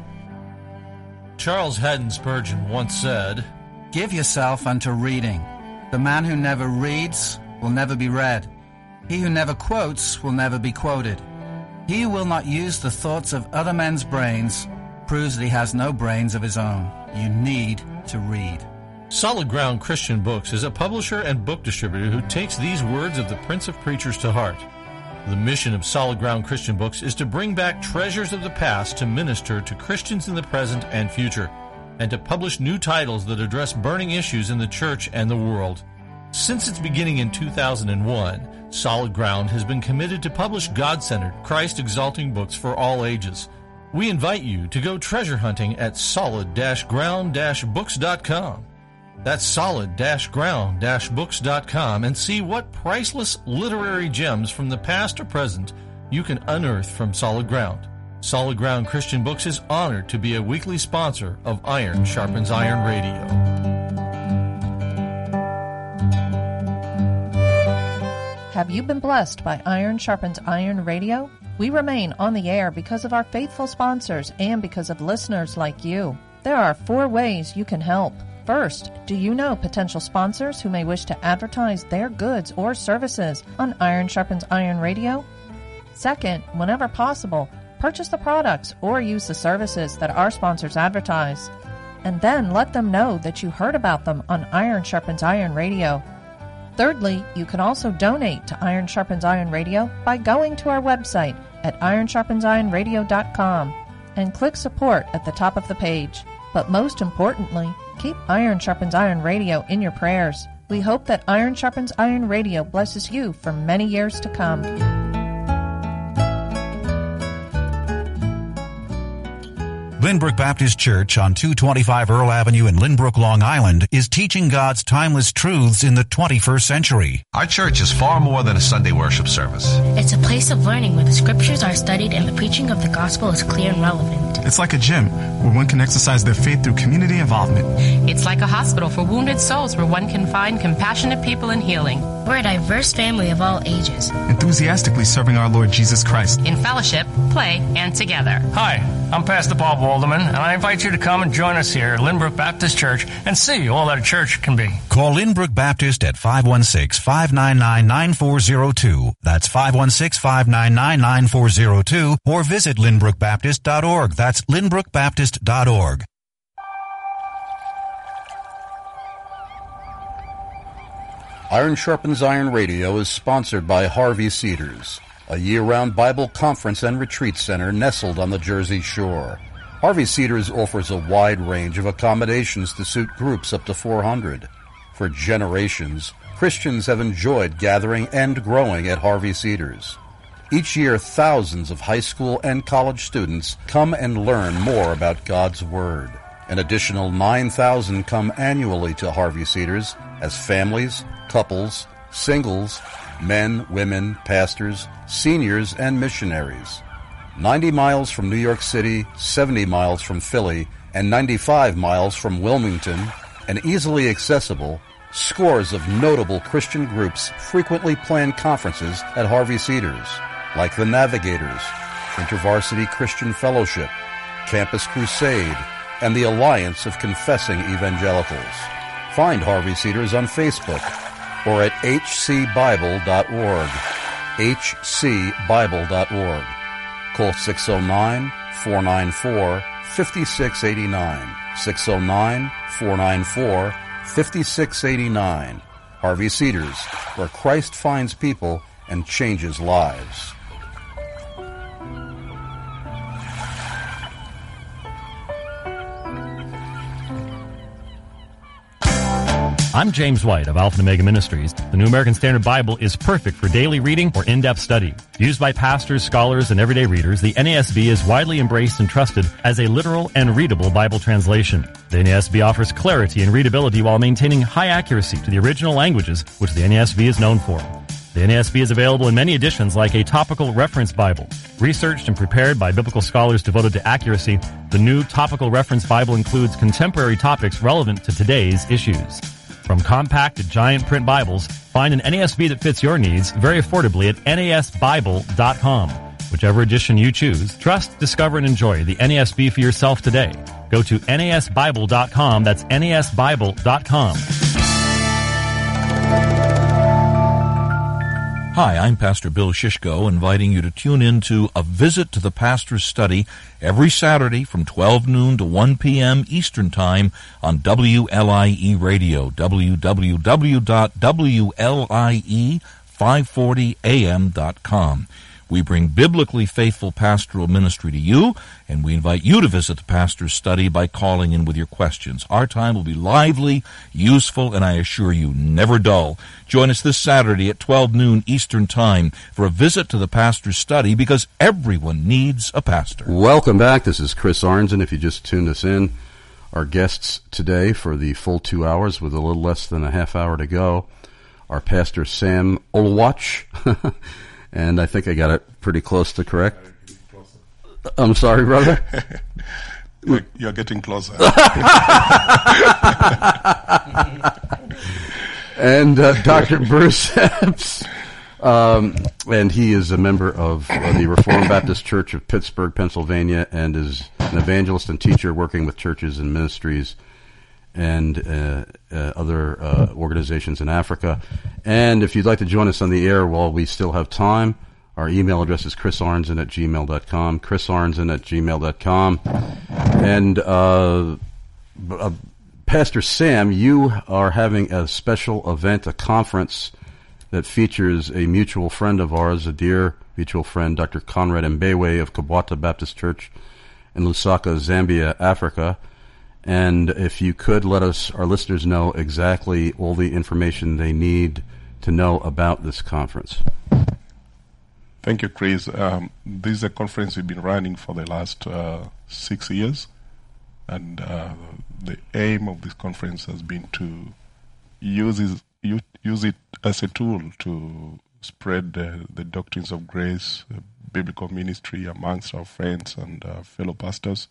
Charles Haddon Spurgeon once said, "Give yourself unto reading. The man who never reads will never be read. He who never quotes will never be quoted. He who will not use the thoughts of other men's brains proves that he has no brains of his own. You need to read." Solid Ground Christian Books is a publisher and book distributor who takes these words of the Prince of Preachers to heart. The mission of Solid Ground Christian Books is to bring back treasures of the past to minister to Christians in the present and future, and to publish new titles that address burning issues in the church and the world. Since its beginning in two thousand one, Solid Ground has been committed to publish God-centered, Christ-exalting books for all ages. We invite you to go treasure hunting at solid ground books dot com. That's solid ground books dot com, and see what priceless literary gems from the past or present you can unearth from Solid Ground. Solid Ground Christian Books is honored to be a weekly sponsor of Iron Sharpens Iron Radio. Have you been blessed by Iron Sharpens Iron Radio? We remain on the air because of our faithful sponsors and because of listeners like you. There are four ways you can help. First, do you know potential sponsors who may wish to advertise their goods or services on Iron Sharpens Iron Radio? Second, whenever possible, purchase the products or use the services that our sponsors advertise. And then let them know that you heard about them on Iron Sharpens Iron Radio. Thirdly, you can also donate to Iron Sharpens Iron Radio by going to our website at iron sharpens iron radio dot com and click support at the top of the page. But most importantly, keep Iron Sharpens Iron Radio in your prayers. We hope that Iron Sharpens Iron Radio blesses you for many years to come. Lynbrook Baptist Church on two twenty-five Earl Avenue in Lynbrook, Long Island is teaching God's timeless truths in the twenty-first century. Our church is far more than a Sunday worship service. It's a place of learning where the scriptures are studied and the preaching of the gospel is clear and relevant. It's like a gym where one can exercise their faith through community involvement. It's like a hospital for wounded souls where one can find compassionate people and healing. We're a diverse family of all ages, enthusiastically serving our Lord Jesus Christ in fellowship, play, and together. Hi, I'm Pastor Bob Walderman, and I invite you to come and join us here at Lynbrook Baptist Church and see all that a church can be. Call Lynbrook Baptist at five one six, five nine nine, nine four zero two. That's five one six, five nine nine, nine four zero two, or visit lynbrook baptist dot org. That's lynbrook baptist dot org. Iron Sharpens Iron Radio is sponsored by Harvey Cedars, a year-round Bible conference and retreat center nestled on the Jersey Shore. Harvey Cedars offers a wide range of accommodations to suit groups up to four hundred. For generations, Christians have enjoyed gathering and growing at Harvey Cedars. Each year, thousands of high school and college students come and learn more about God's Word. An additional nine thousand come annually to Harvey Cedars as families, couples, singles, men, women, pastors, seniors, and missionaries. ninety miles from New York City, seventy miles from Philly, and ninety-five miles from Wilmington, and easily accessible, scores of notable Christian groups frequently plan conferences at Harvey Cedars, like the Navigators, InterVarsity Christian Fellowship, Campus Crusade, and the Alliance of Confessing Evangelicals. Find Harvey Cedars on Facebook or at h c bible dot org, h c bible dot org. Call six oh nine, four nine four, five six eight nine, six oh nine, four nine four, five six eight nine. Harvey Cedars, where Christ finds people and changes lives. I'm James White of Alpha and Omega Ministries. The New American Standard Bible is perfect for daily reading or in-depth study. Used by pastors, scholars, and everyday readers, the N A S B is widely embraced and trusted as a literal and readable Bible translation. The N A S B offers clarity and readability while maintaining high accuracy to the original languages, which the N A S B is known for. The N A S B is available in many editions like a topical reference Bible. Researched and prepared by biblical scholars devoted to accuracy, the new topical reference Bible includes contemporary topics relevant to today's issues. From compact to giant print Bibles, find an N A S B that fits your needs very affordably at N A S bible dot com. Whichever edition you choose, trust, discover, and enjoy the N A S B for yourself today. Go to N A S bible dot com. That's N A S bible dot com. Hi, I'm Pastor Bill Shishko, inviting you to tune in to A Visit to the Pastor's Study every Saturday from twelve noon to one p.m. Eastern Time on W L I E Radio, w w w dot w l i e five forty a m dot com. We bring biblically faithful pastoral ministry to you, and we invite you to visit the pastor's study by calling in with your questions. Our time will be lively, useful, and I assure you, never dull. Join us this Saturday at twelve noon Eastern Time for a visit to the pastor's study, because everyone needs a pastor. Welcome back. This is Chris Arnzen. If you just tuned us in, our guests today for the full two hours with a little less than a half hour to go are Pastor Sam Olwach. And I think I got it pretty close to correct. I'm sorry, brother. You're, you're getting closer. And uh, Doctor Bruce Epps, um, and he is a member of uh, the Reformed Baptist Church of Pittsburgh, Pennsylvania, and is an evangelist and teacher working with churches and ministries and uh, uh, other uh, organizations in Africa. And if you'd like to join us on the air while we still have time, our email address is chris arnzen at gmail dot com, chris arnzen at gmail dot com. And uh, uh, Pastor Sam, you are having a special event, a conference that features a mutual friend of ours, a dear mutual friend, Doctor Conrad Mbewe of Kabwata Baptist Church in Lusaka, Zambia, Africa. And if you could let us, our listeners, know exactly all the information they need to know about this conference. Thank you, Chris. Um, this is a conference we've been running for the last uh, six years. And uh, the aim of this conference has been to use it, use it as a tool to spread uh, the doctrines of grace, uh, biblical ministry amongst our friends and uh, fellow pastors.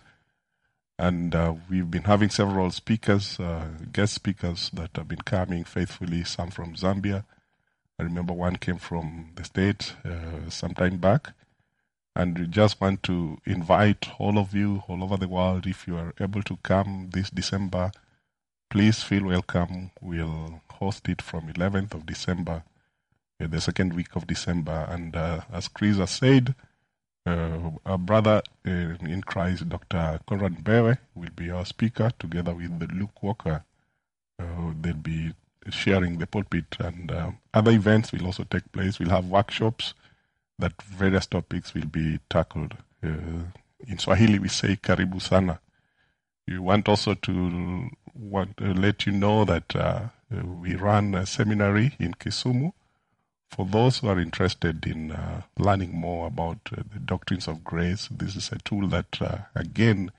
And uh, we've been having several speakers, uh, guest speakers that have been coming faithfully, some from Zambia. I remember one came from the States uh, some time back. And we just want to invite all of you all over the world, if you are able to come this December, please feel welcome. We'll host it from eleventh of December, uh, the second week of December. And uh, as Chris has said, uh, our brother uh, in Christ, Doctor Conrad Mbewe, will be our speaker together with the Luke Walker. Uh, they'll be sharing the pulpit, and uh, other events will also take place. We'll have workshops that various topics will be tackled. Uh, in Swahili, we say karibu sana. We want also to want to let you know that uh, we run a seminary in Kisumu for those who are interested in uh, learning more about uh, the doctrines of grace. This is a tool that, uh, again,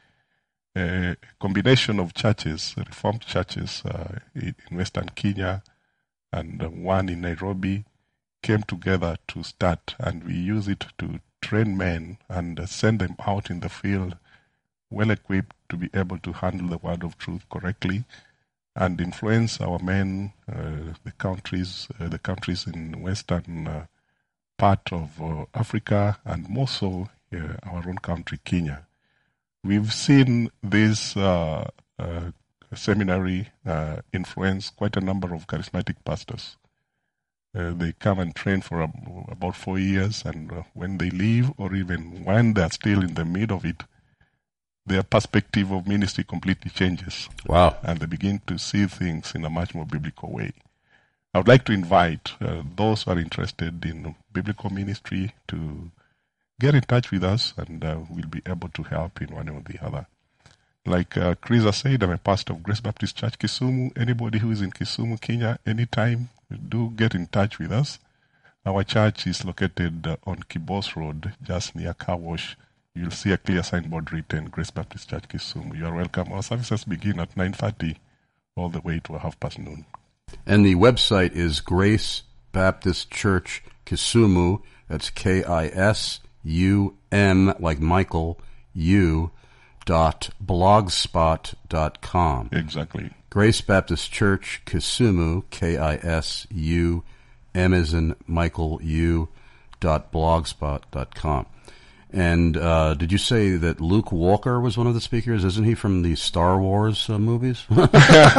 a combination of churches, Reformed churches uh, in Western Kenya and uh, one in Nairobi, came together to start, and we use it to train men and uh, send them out in the field well equipped to be able to handle the word of truth correctly and influence our men, uh, the countries, uh, the countries in western uh, part of uh, Africa, and more so uh, our own country, Kenya. We've seen this uh, uh, seminary uh, influence quite a number of charismatic pastors. Uh, they come and train for a, about four years, and uh, when they leave, or even when they're still in the middle of it, their perspective of ministry completely changes. Wow. And they begin to see things in a much more biblical way. I would like to invite uh, those who are interested in biblical ministry to get in touch with us, and uh, we'll be able to help in one or the other. Like uh, Chris has said, I'm a pastor of Grace Baptist Church, Kisumu. Anybody who is in Kisumu, Kenya, anytime, do get in touch with us. Our church is located uh, on Kibos Road, just near Car Wash. You'll see a clear signboard written, Grace Baptist Church, Kisumu. You are welcome. Our services begin at nine thirty all the way to a half past noon. And the website is Grace Baptist Church, Kisumu. That's K I S U M, like Michael, U, dot blogspot dot com. Exactly. Grace Baptist Church, Kisumu, K I S U M as in Michael, U, dot blogspot dot com. And uh, did you say that Luke Walker was one of the speakers? Isn't he from the Star Wars uh, movies? What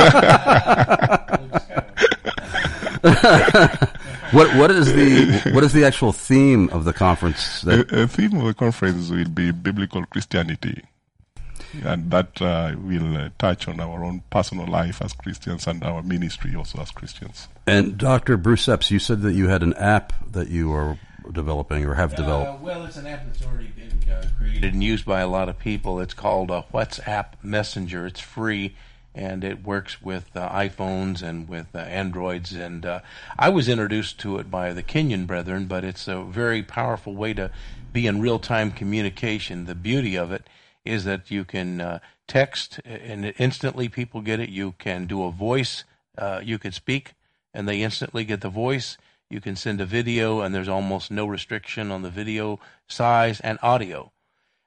what is the what is the actual theme of the conference? The uh, theme of the conference will be biblical Christianity, and that uh, will uh, touch on our own personal life as Christians and our ministry also as Christians. And Doctor Bruce Epps, you said that you had an app that you are developing or have developed. Uh, well, it's an app that's already been uh, created and used by a lot of people. It's called uh, WhatsApp Messenger. It's free, and it works with uh, iPhones and with uh, Androids. And uh, I was introduced to it by the Kenyan brethren, but it's a very powerful way to be in real-time communication. The beauty of it is that you can uh, text, and instantly people get it. You can do a voice. Uh, you can speak, and they instantly get the voice. You can send a video, and there's almost no restriction on the video size and audio.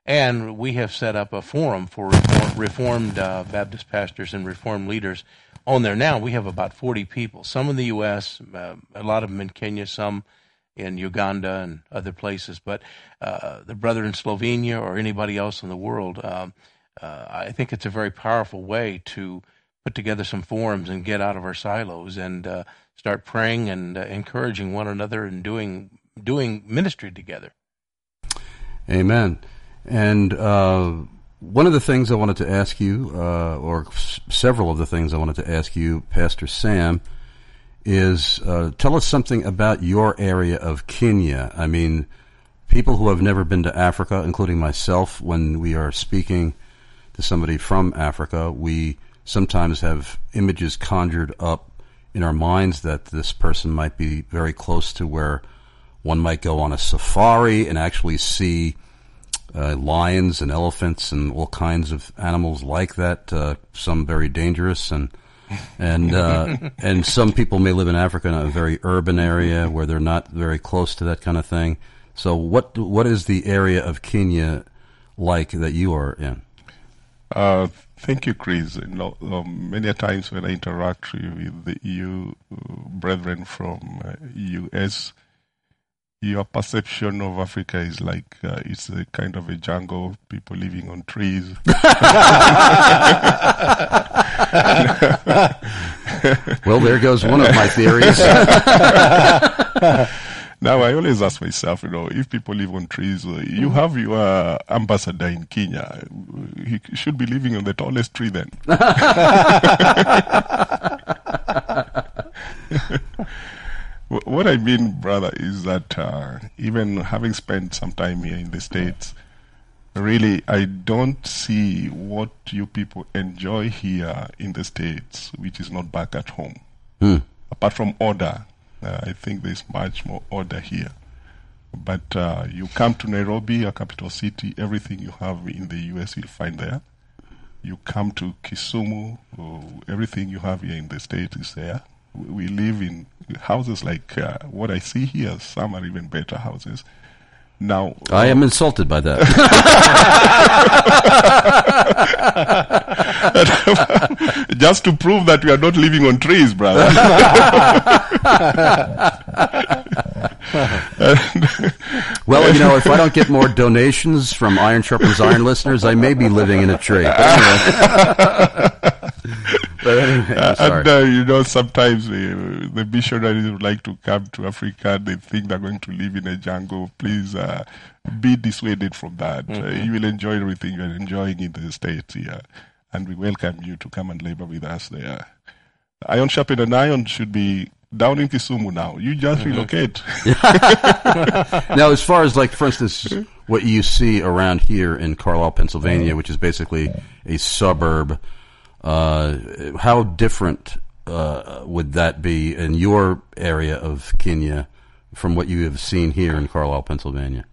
And we have set up a forum for reform, Reformed uh, Baptist pastors and Reformed leaders on there now. We have about forty people, some in the U S, uh, a lot of them in Kenya, some in Uganda and other places. But uh, the brother in Slovenia or anybody else in the world, um, uh, I think it's a very powerful way to put together some forums and get out of our silos and uh, start praying and uh, encouraging one another and doing doing ministry together. Amen. And uh, one of the things I wanted to ask you, uh, or s- several of the things I wanted to ask you, Pastor Sam, is uh, tell us something about your area of Kenya. I mean, people who have never been to Africa, including myself, when we are speaking to somebody from Africa, we sometimes have images conjured up in our minds that this person might be very close to where one might go on a safari and actually see Uh, lions and elephants and all kinds of animals like that. Uh, some very dangerous, and and uh, and some people may live in Africa in a very urban area where they're not very close to that kind of thing. So, what what is the area of Kenya like that you are in? Uh, thank you, Chris. You know, um, many a times when I interact with the E U brethren from uh, U S, your perception of Africa is like uh, it's a kind of a jungle, people living on trees. Well, there goes one of my theories. Now, I always ask myself, you know, if people live on trees, uh, you have your ambassador in Kenya. He should be living on the tallest tree then. What I mean, brother, is that uh, even having spent some time here in the States, really, I don't see what you people enjoy here in the States, which is not back at home. Hmm. Apart from order, uh, I think there's much more order here. But uh, you come to Nairobi, a capital city, everything you have in the U S you'll find there. You come to Kisumu, oh, everything you have here in the States is there. We live in houses like uh, what I see here. Some are even better houses. Now, I am insulted by that. Just to prove that we are not living on trees, brother. Well, you know, if I don't get more donations from Iron Sharpens Iron listeners, I may be living in a tree. But anyway. But anyway, I'm sorry. And, uh, you know, sometimes uh, the missionaries would like to come to Africa. They think they're going to live in a jungle. Please uh, be dissuaded from that. Mm-hmm. Uh, you will enjoy everything you're enjoying in the States here. And we welcome you to come and labor with us there. Iron Sharpened and Iron should be down in Kisumu now. You just mm-hmm. relocate. Now, as far as, like, for instance, what you see around here in Carlisle, Pennsylvania, which is basically a suburb, Uh, how different uh, would that be in your area of Kenya from what you have seen here in Carlisle, Pennsylvania?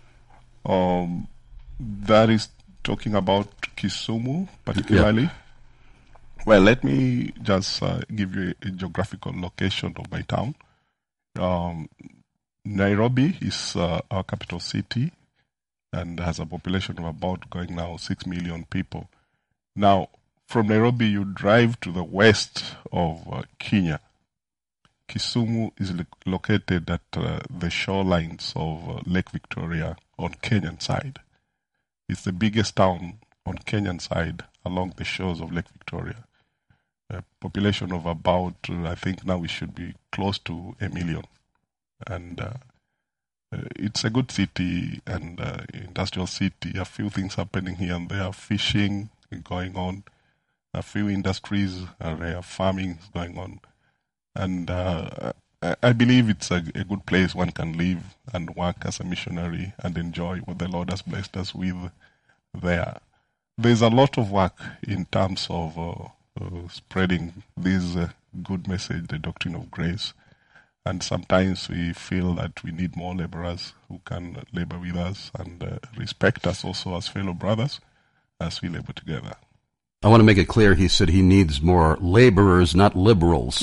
Um, that is talking about Kisumu particularly. Yeah. Well, let me just uh, give you a, a geographical location of my town. Um, Nairobi is uh, our capital city and has a population of about going now six million people. Now, from Nairobi, you drive to the west of uh, Kenya. Kisumu is lo- located at uh, the shorelines of uh, Lake Victoria on Kenyan side. It's the biggest town on Kenyan side along the shores of Lake Victoria. A population of about, uh, I think now we should be close to a million. And uh, uh, it's a good city and uh, industrial city. A few things happening here and there, fishing going on. A few industries, uh, there, farming is going on. And uh, I, I believe it's a, a good place one can live and work as a missionary and enjoy what the Lord has blessed us with there. There's a lot of work in terms of uh, uh, spreading this uh, good message, the doctrine of grace. And sometimes we feel that we need more laborers who can labor with us and uh, respect us also as fellow brothers as we labor together. I want to make it clear, he said he needs more laborers, not liberals.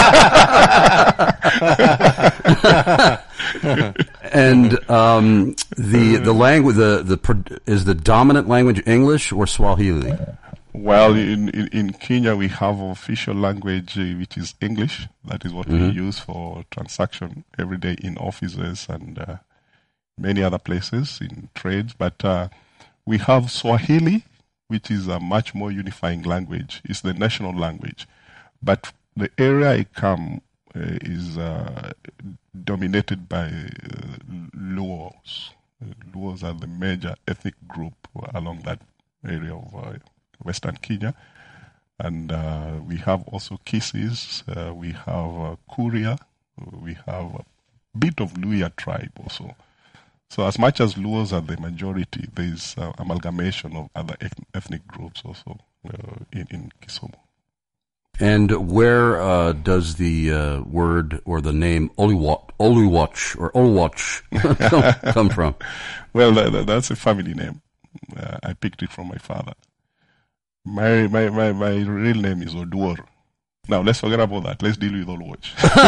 And um, The the language the the is the dominant language English or Swahili? Well, in, in, in Kenya we have official language uh, which is English. That is what Mm-hmm. we use for transaction every day in offices and uh, many other places in trades. But uh, we have Swahili, which is a much more unifying language. It's the national language. But the area I come uh, is uh, dominated by uh, Luos. Uh, Luos are the major ethnic group along that area of uh, Western Kenya. And uh, we have also Kisis, uh, we have uh, Kuria, we have a bit of Luya tribe also. So as much as Luos are the majority, there is uh, amalgamation of other ethnic groups also uh, in, in Kisumu. And where uh, does the uh, word or the name Oluwach, Oluwach or Oluwach come, come from? Well, that, that's a family name. Uh, I picked it from my father. My, my, my, my real name is Oduor. Now, let's forget about that. Let's deal with Oluwach.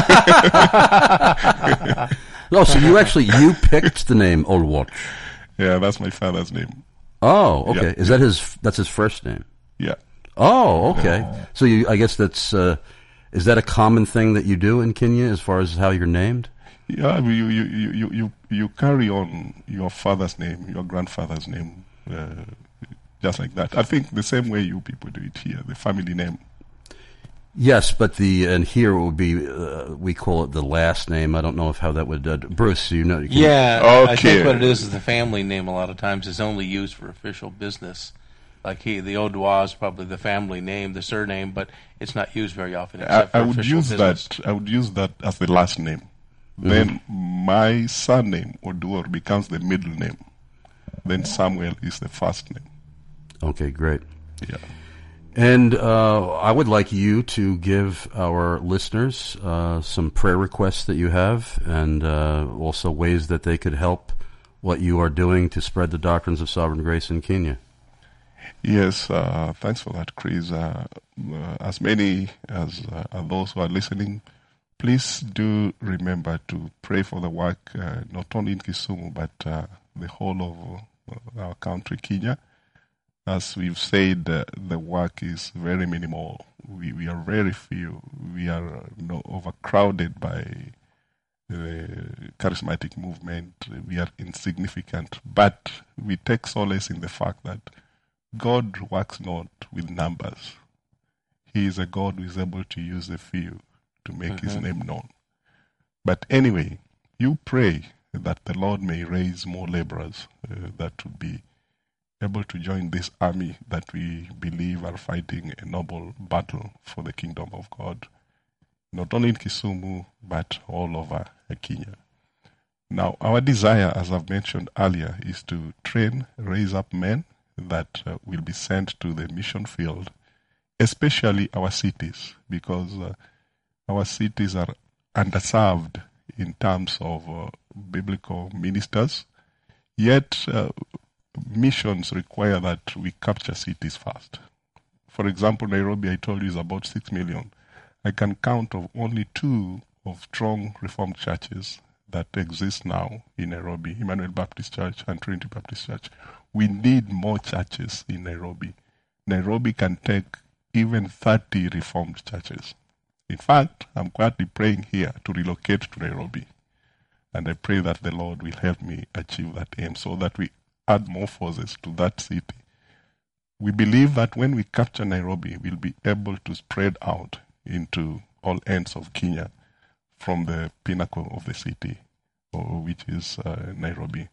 No, so you actually, you picked the name Oluwach. Yeah, that's my father's name. Oh, okay. Yeah. Is that his, that's his first name? Yeah. Oh, okay. So you, I guess that's, uh, is that a common thing that you do in Kenya as far as how you're named? Yeah, you, you, you, you, you, you carry on your father's name, your grandfather's name, uh, just like that. I think the same way you people do it here, the family name. Yes, but the, and here it would be, uh, we call it the last name. I don't know if how that would, uh, Bruce, you know. You can, Yeah, Okay. I think what it is is the family name a lot of times is only used for official business. Like he, the Odwa is probably the family name, the surname, but it's not used very often I, except for I would official use business. that. I would use that as the last name. Mm-hmm. Then my surname Oduor becomes the middle name. Then Samuel is the first name. Okay, great. Yeah. And uh, I would like you to give our listeners uh, some prayer requests that you have, and uh, also ways that they could help what you are doing to spread the doctrines of sovereign grace in Kenya. Yes, uh, thanks for that, Chris. Uh, uh, as many as uh, are those who are listening, please do remember to pray for the work, uh, not only in Kisumu, but uh, the whole of uh, our country, Kenya. As we've said, uh, the work is very minimal. We we are very few. We are uh, you know, overcrowded by the charismatic movement. We are insignificant, but we take solace in the fact that God works not with numbers. He is a God who is able to use the few to make mm-hmm. his name known. But anyway, you pray that the Lord may raise more laborers uh, that would be able to join this army that we believe are fighting a noble battle for the kingdom of God, not only in Kisumu, but all over Kenya. Now, our desire, as I've mentioned earlier, is to train, raise up men that uh, will be sent to the mission field, especially our cities, because uh, our cities are underserved in terms of uh, biblical ministers. Yet, uh, missions require that we capture cities first. For example, Nairobi, I told you, is about six million. I can count of only two of strong Reformed churches that exist now in Nairobi, Emmanuel Baptist Church and Trinity Baptist Church. We need more churches in Nairobi. Nairobi can take even thirty Reformed churches. In fact, I'm quietly praying here to relocate to Nairobi. And I pray that the Lord will help me achieve that aim so that we add more forces to that city. We believe that when we capture Nairobi, we'll be able to spread out into all ends of Kenya from the pinnacle of the city, or, which is uh, Nairobi.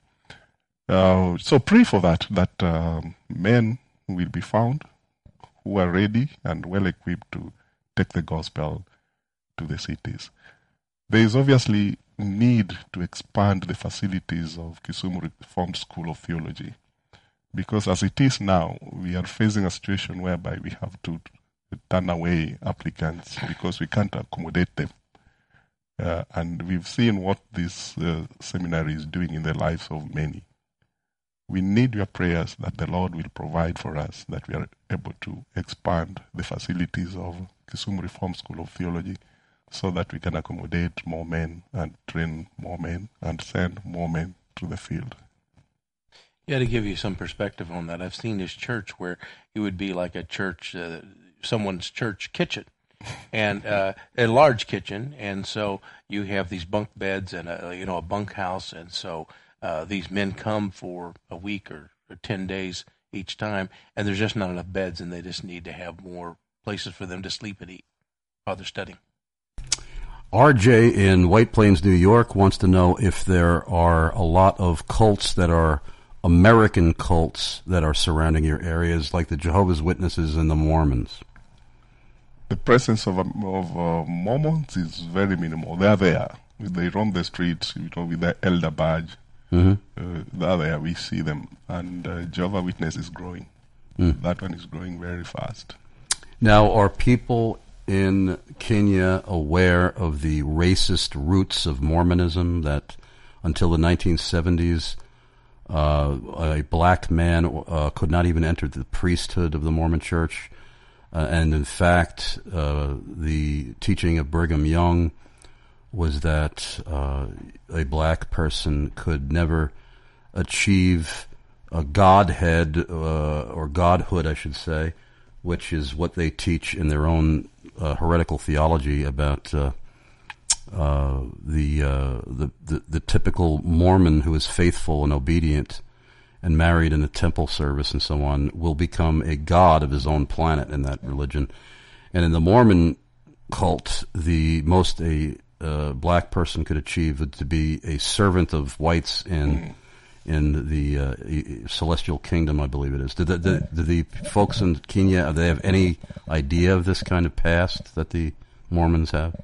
Uh, so pray for that, that um, men will be found who are ready and well equipped to take the gospel to the cities. There is obviously need to expand the facilities of Kisumu Reformed School of Theology, because as it is now, we are facing a situation whereby we have to turn away applicants because we can't accommodate them. Uh, and we've seen what this uh, seminary is doing in the lives of many. We need your prayers that the Lord will provide for us, that we are able to expand the facilities of Kisumu Reformed School of Theology so that we can accommodate more men and train more men and send more men to the field. Yeah, to give you some perspective on that, I've seen this church where it would be like a church, uh, someone's church kitchen, and uh, a large kitchen, and so you have these bunk beds and a, you know, a bunkhouse, and so uh, these men come for a week or, or ten days each time, and there's just not enough beds, and they just need to have more places for them to sleep and eat while they're studying. R J in White Plains, New York, wants to know if there are a lot of cults that are American cults that are surrounding your areas, like the Jehovah's Witnesses and the Mormons. The presence of, of uh, Mormons is very minimal. They are there. They roam the streets, you know, with their elder badge. Mm-hmm. Uh, they are there. We see them. And uh, Jehovah's Witness is growing. Mm. That one is growing very fast. Now, are people in Kenya aware of the racist roots of Mormonism, that until the nineteen seventies, uh, a black man uh, could not even enter the priesthood of the Mormon Church? Uh, and in fact, uh, the teaching of Brigham Young was that uh, a black person could never achieve a godhead, uh, or godhood, I should say, which is what they teach in their own uh, heretical theology about uh, uh, the, uh, the the the typical Mormon who is faithful and obedient and married in a temple service and so on will become a god of his own planet in that religion. And in the Mormon cult, the most a uh, black person could achieve would to be a servant of whites in. Mm. in the uh, celestial kingdom, I believe it is. Do the, the, do the folks in Kenya, do they have any idea of this kind of past that the Mormons have?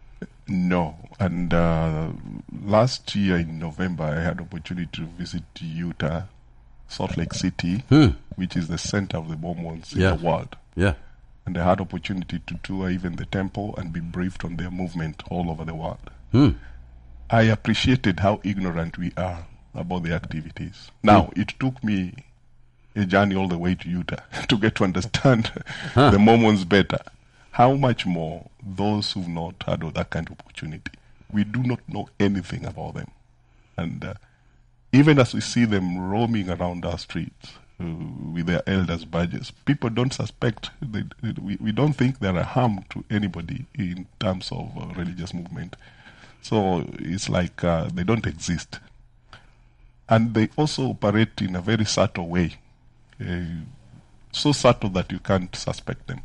No. And uh, last year in November, I had opportunity to visit Utah, Salt Lake City, hmm. which is the center of the Mormons yeah. in the world. Yeah. And I had opportunity to tour even the temple and be briefed on their movement all over the world. Hmm. I appreciated how ignorant we are about the activities. Now, mm. it took me a journey all the way to Utah to get to understand huh. the Mormons better. How much more those who've not had that kind of opportunity. We do not know anything about them. And uh, even as we see them roaming around our streets uh, with their elders' badges, people don't suspect, they, they, we, we don't think they're a harm to anybody in terms of uh, religious movement. So it's like uh, they don't exist. And they also operate in a very subtle way, uh, so subtle that you can't suspect them.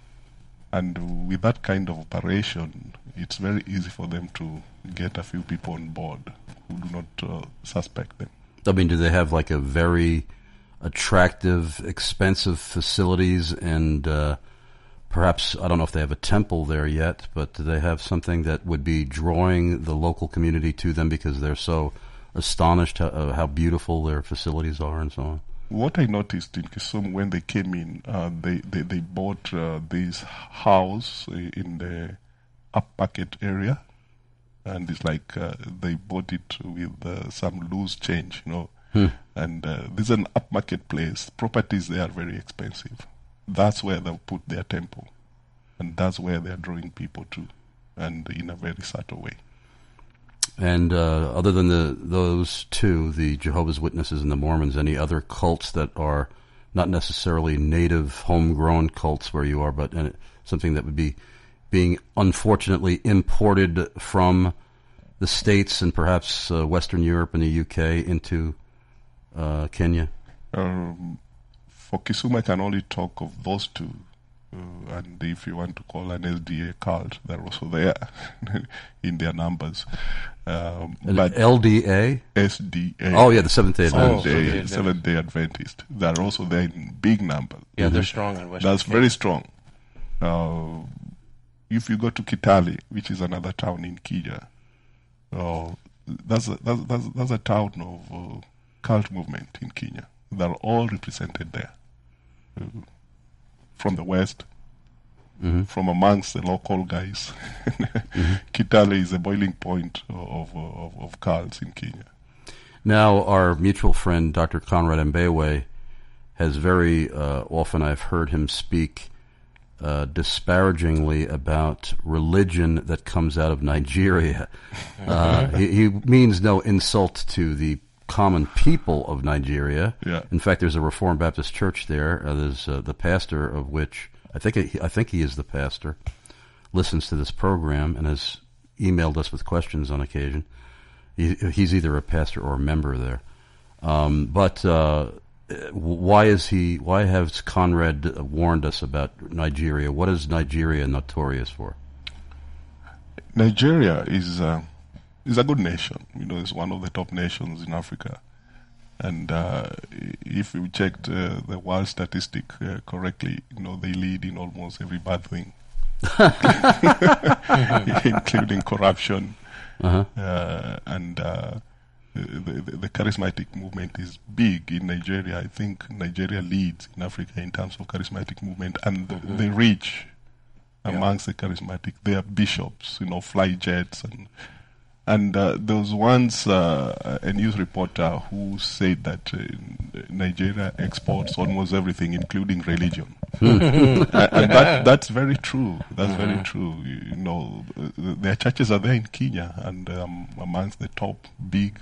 And with that kind of operation, it's very easy for them to get a few people on board who do not uh, suspect them. I mean, do they have like a very attractive, expensive facilities and uh, perhaps, I don't know if they have a temple there yet, but do they have something that would be drawing the local community to them because they're so astonished how, uh, how beautiful their facilities are and so on? What I noticed in Kisumu when they came in, uh, they, they, they bought uh, this house in the upmarket area, and it's like uh, they bought it with uh, some loose change, you know. Hmm. And uh, this is an upmarket place. Properties there are very expensive. That's where they'll put their temple, and that's where they're drawing people to, and in a very subtle way. And uh, other than the those two, the Jehovah's Witnesses and the Mormons, any other cults that are not necessarily native, homegrown cults where you are, but uh, something that would be being unfortunately imported from the States and perhaps uh, Western Europe and the U K into uh, Kenya? Um, for Kisumu, I can only talk of those two. Uh, and if you want to call an S D A cult, they're also there in their numbers. Um, but L D A? S D A. Oh, yeah, the Seventh-day Adventist. Seventh-day oh, Seventh-day Adventist. They're also there in big numbers. Yeah, mm-hmm. they're strong in Western That's Kenya. very strong. Uh, if you go to Kitale, which is another town in Kenya, uh, that's, a, that's, that's, that's a town of uh, cult movement in Kenya. They're all represented there. Uh, from the West, mm-hmm. from amongst the local guys. mm-hmm. Kitale is a boiling point of, of, of cults in Kenya. Now, our mutual friend, Doctor Conrad Mbewe, has very uh, often, I've heard him speak uh, disparagingly about religion that comes out of Nigeria. Uh, he, he means no insult to the common people of Nigeria. Yeah. In fact, there's a Reformed Baptist church there. Uh, there's uh, the pastor of which I think he, I think he is the pastor. Listens to this program and has emailed us with questions on occasion. He, he's either a pastor or a member there. Um, but uh, why is he? Why has Conrad warned us about Nigeria? What is Nigeria notorious for? Nigeria is uh, is a good nation. You know, it's one of the top nations in Africa. And uh, if you checked uh, the world statistic uh, correctly, you know, they lead in almost every bad thing, including corruption. Uh-huh. Uh, and uh, the, the, the charismatic movement is big in Nigeria. I think Nigeria leads in Africa in terms of charismatic movement, and the, Mm-hmm. the rich Yeah. amongst the charismatic. They are bishops, you know, fly jets, and and uh, there was once uh, a news reporter who said that uh, Nigeria exports almost everything, including religion. and and that, that's very true. That's Mm-hmm. very true. You, you know, uh, their churches are there in Kenya, and um, amongst the top big,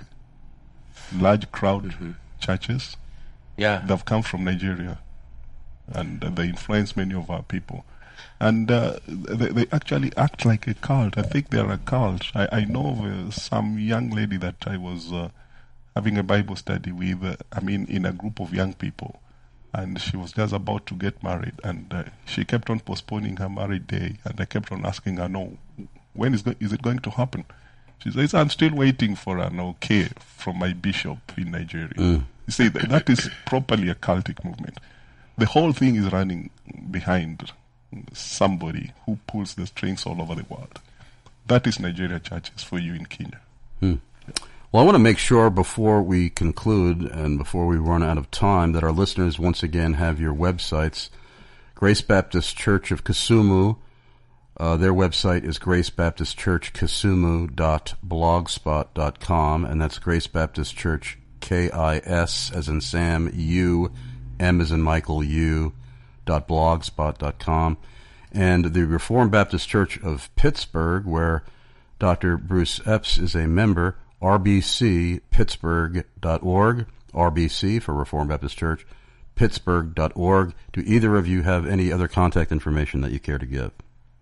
large crowd Mm-hmm. churches, Yeah. they've come from Nigeria, and uh, they influence many of our people. And uh, they, they actually act like a cult. I think they're a cult. I, I know of uh, some young lady that I was uh, having a Bible study with, uh, I mean, in a group of young people. And she was just about to get married. And uh, she kept on postponing her married day. And I kept on asking her, no, when is, go- is it going to happen? She says, I'm still waiting for an okay from my bishop in Nigeria. Mm. You see, that, that is properly a cultic movement. The whole thing is running behind somebody who pulls the strings all over the world. That is Nigeria churches for you in Kenya. Hmm. Well, I want to make sure before we conclude and before we run out of time that our listeners once again have your websites. Grace Baptist Church of Kisumu, uh, their website is grace baptist church kisumu dot blogspot dot com, and that's Grace Baptist Church, K I S as in Sam, U, M as in Michael, U, dot blogspot dot com, and the Reformed Baptist Church of Pittsburgh, where Doctor Bruce Epps is a member, r b c pittsburgh dot org, R B C for Reformed Baptist Church, pittsburgh dot org. Do either of you have any other contact information that you care to give?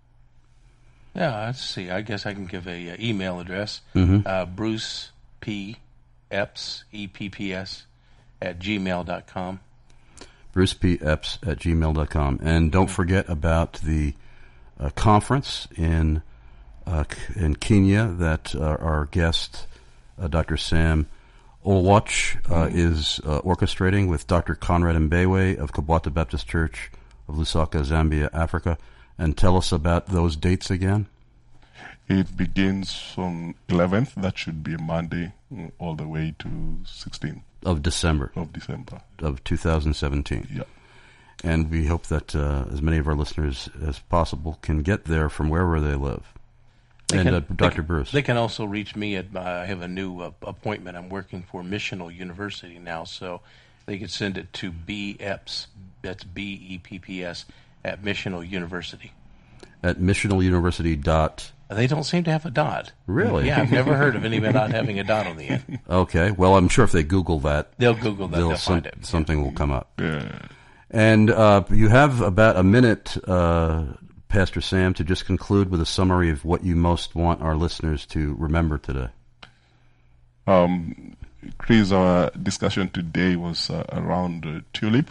Yeah, let's see. I guess I can give a uh, email address. Mhm. Uh, Bruce P. Epps, E P P S, at gmail dot com. Bruce P. Epps at gmail dot com. And don't forget about the uh, conference in uh, in Kenya that uh, our guest, uh, Doctor Sam Olwach, uh, Mm. is uh, orchestrating with Doctor Conrad Mbewe of Kabwata Baptist Church of Lusaka, Zambia, Africa. And tell us about those dates again. It begins from eleventh, that should be a Monday, mm, all the way to sixteenth. Of December. Of December. Of two thousand seventeen. Yeah. And we hope that uh, as many of our listeners as possible can get there from wherever they live. They and can- uh, they Doctor can- Bruce. They can also reach me at, uh, I have a new uh, appointment. I'm working for Missional University now, so they could send it to B Epps, that's B E P P S, at Missional University. At missional university dot. They don't seem to have a dot. Really? Yeah, I've never heard of anybody not having a dot on the end. Okay. Well, I'm sure if they Google that, They'll Google that, they'll find it. Something will come up. Yeah. And uh, you have about a minute, uh, Pastor Sam, to just conclude with a summary of what you most want our listeners to remember today. Um, Chris, our discussion today was uh, around uh, tulip.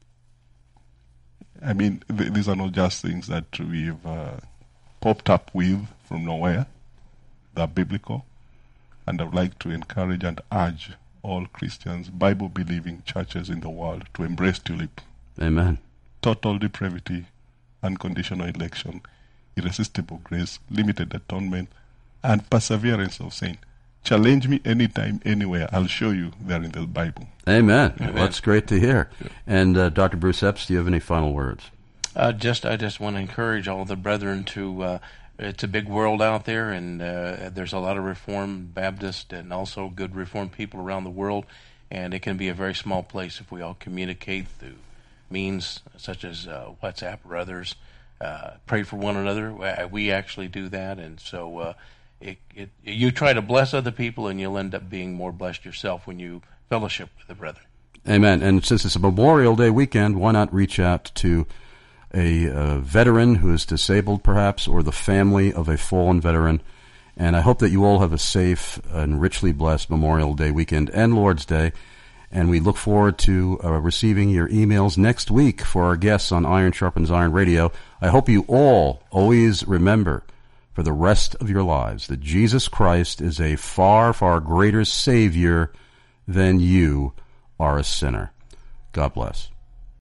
I mean, th- these are not just things that we've uh, popped up with from nowhere. They're biblical. And I would like to encourage and urge all Christians, Bible-believing churches in the world to embrace tulip. Amen. Total depravity, unconditional election, irresistible grace, limited atonement, and perseverance of saint. Challenge me anytime, anywhere. I'll show you they're in the Bible. Amen. Amen. Well, that's great to hear. And uh, Doctor Bruce Epps, do you have any final words? Uh, just, I just want to encourage all the brethren to. Uh, it's a big world out there, and uh, there's a lot of Reformed Baptist and also good Reformed people around the world, and it can be a very small place if we all communicate through means such as uh, WhatsApp or others. Uh, pray for one another. We actually do that, and so uh, it, it, you try to bless other people, and you'll end up being more blessed yourself when you fellowship with the brethren. Amen. And since it's a Memorial Day weekend, why not reach out to a uh, veteran who is disabled, perhaps, or the family of a fallen veteran. And I hope that you all have a safe and richly blessed Memorial Day weekend and Lord's Day. And we look forward to uh, receiving your emails next week for our guests on Iron Sharpens Iron Radio. I hope you all always remember for the rest of your lives that Jesus Christ is a far, far greater Savior than you are a sinner. God bless.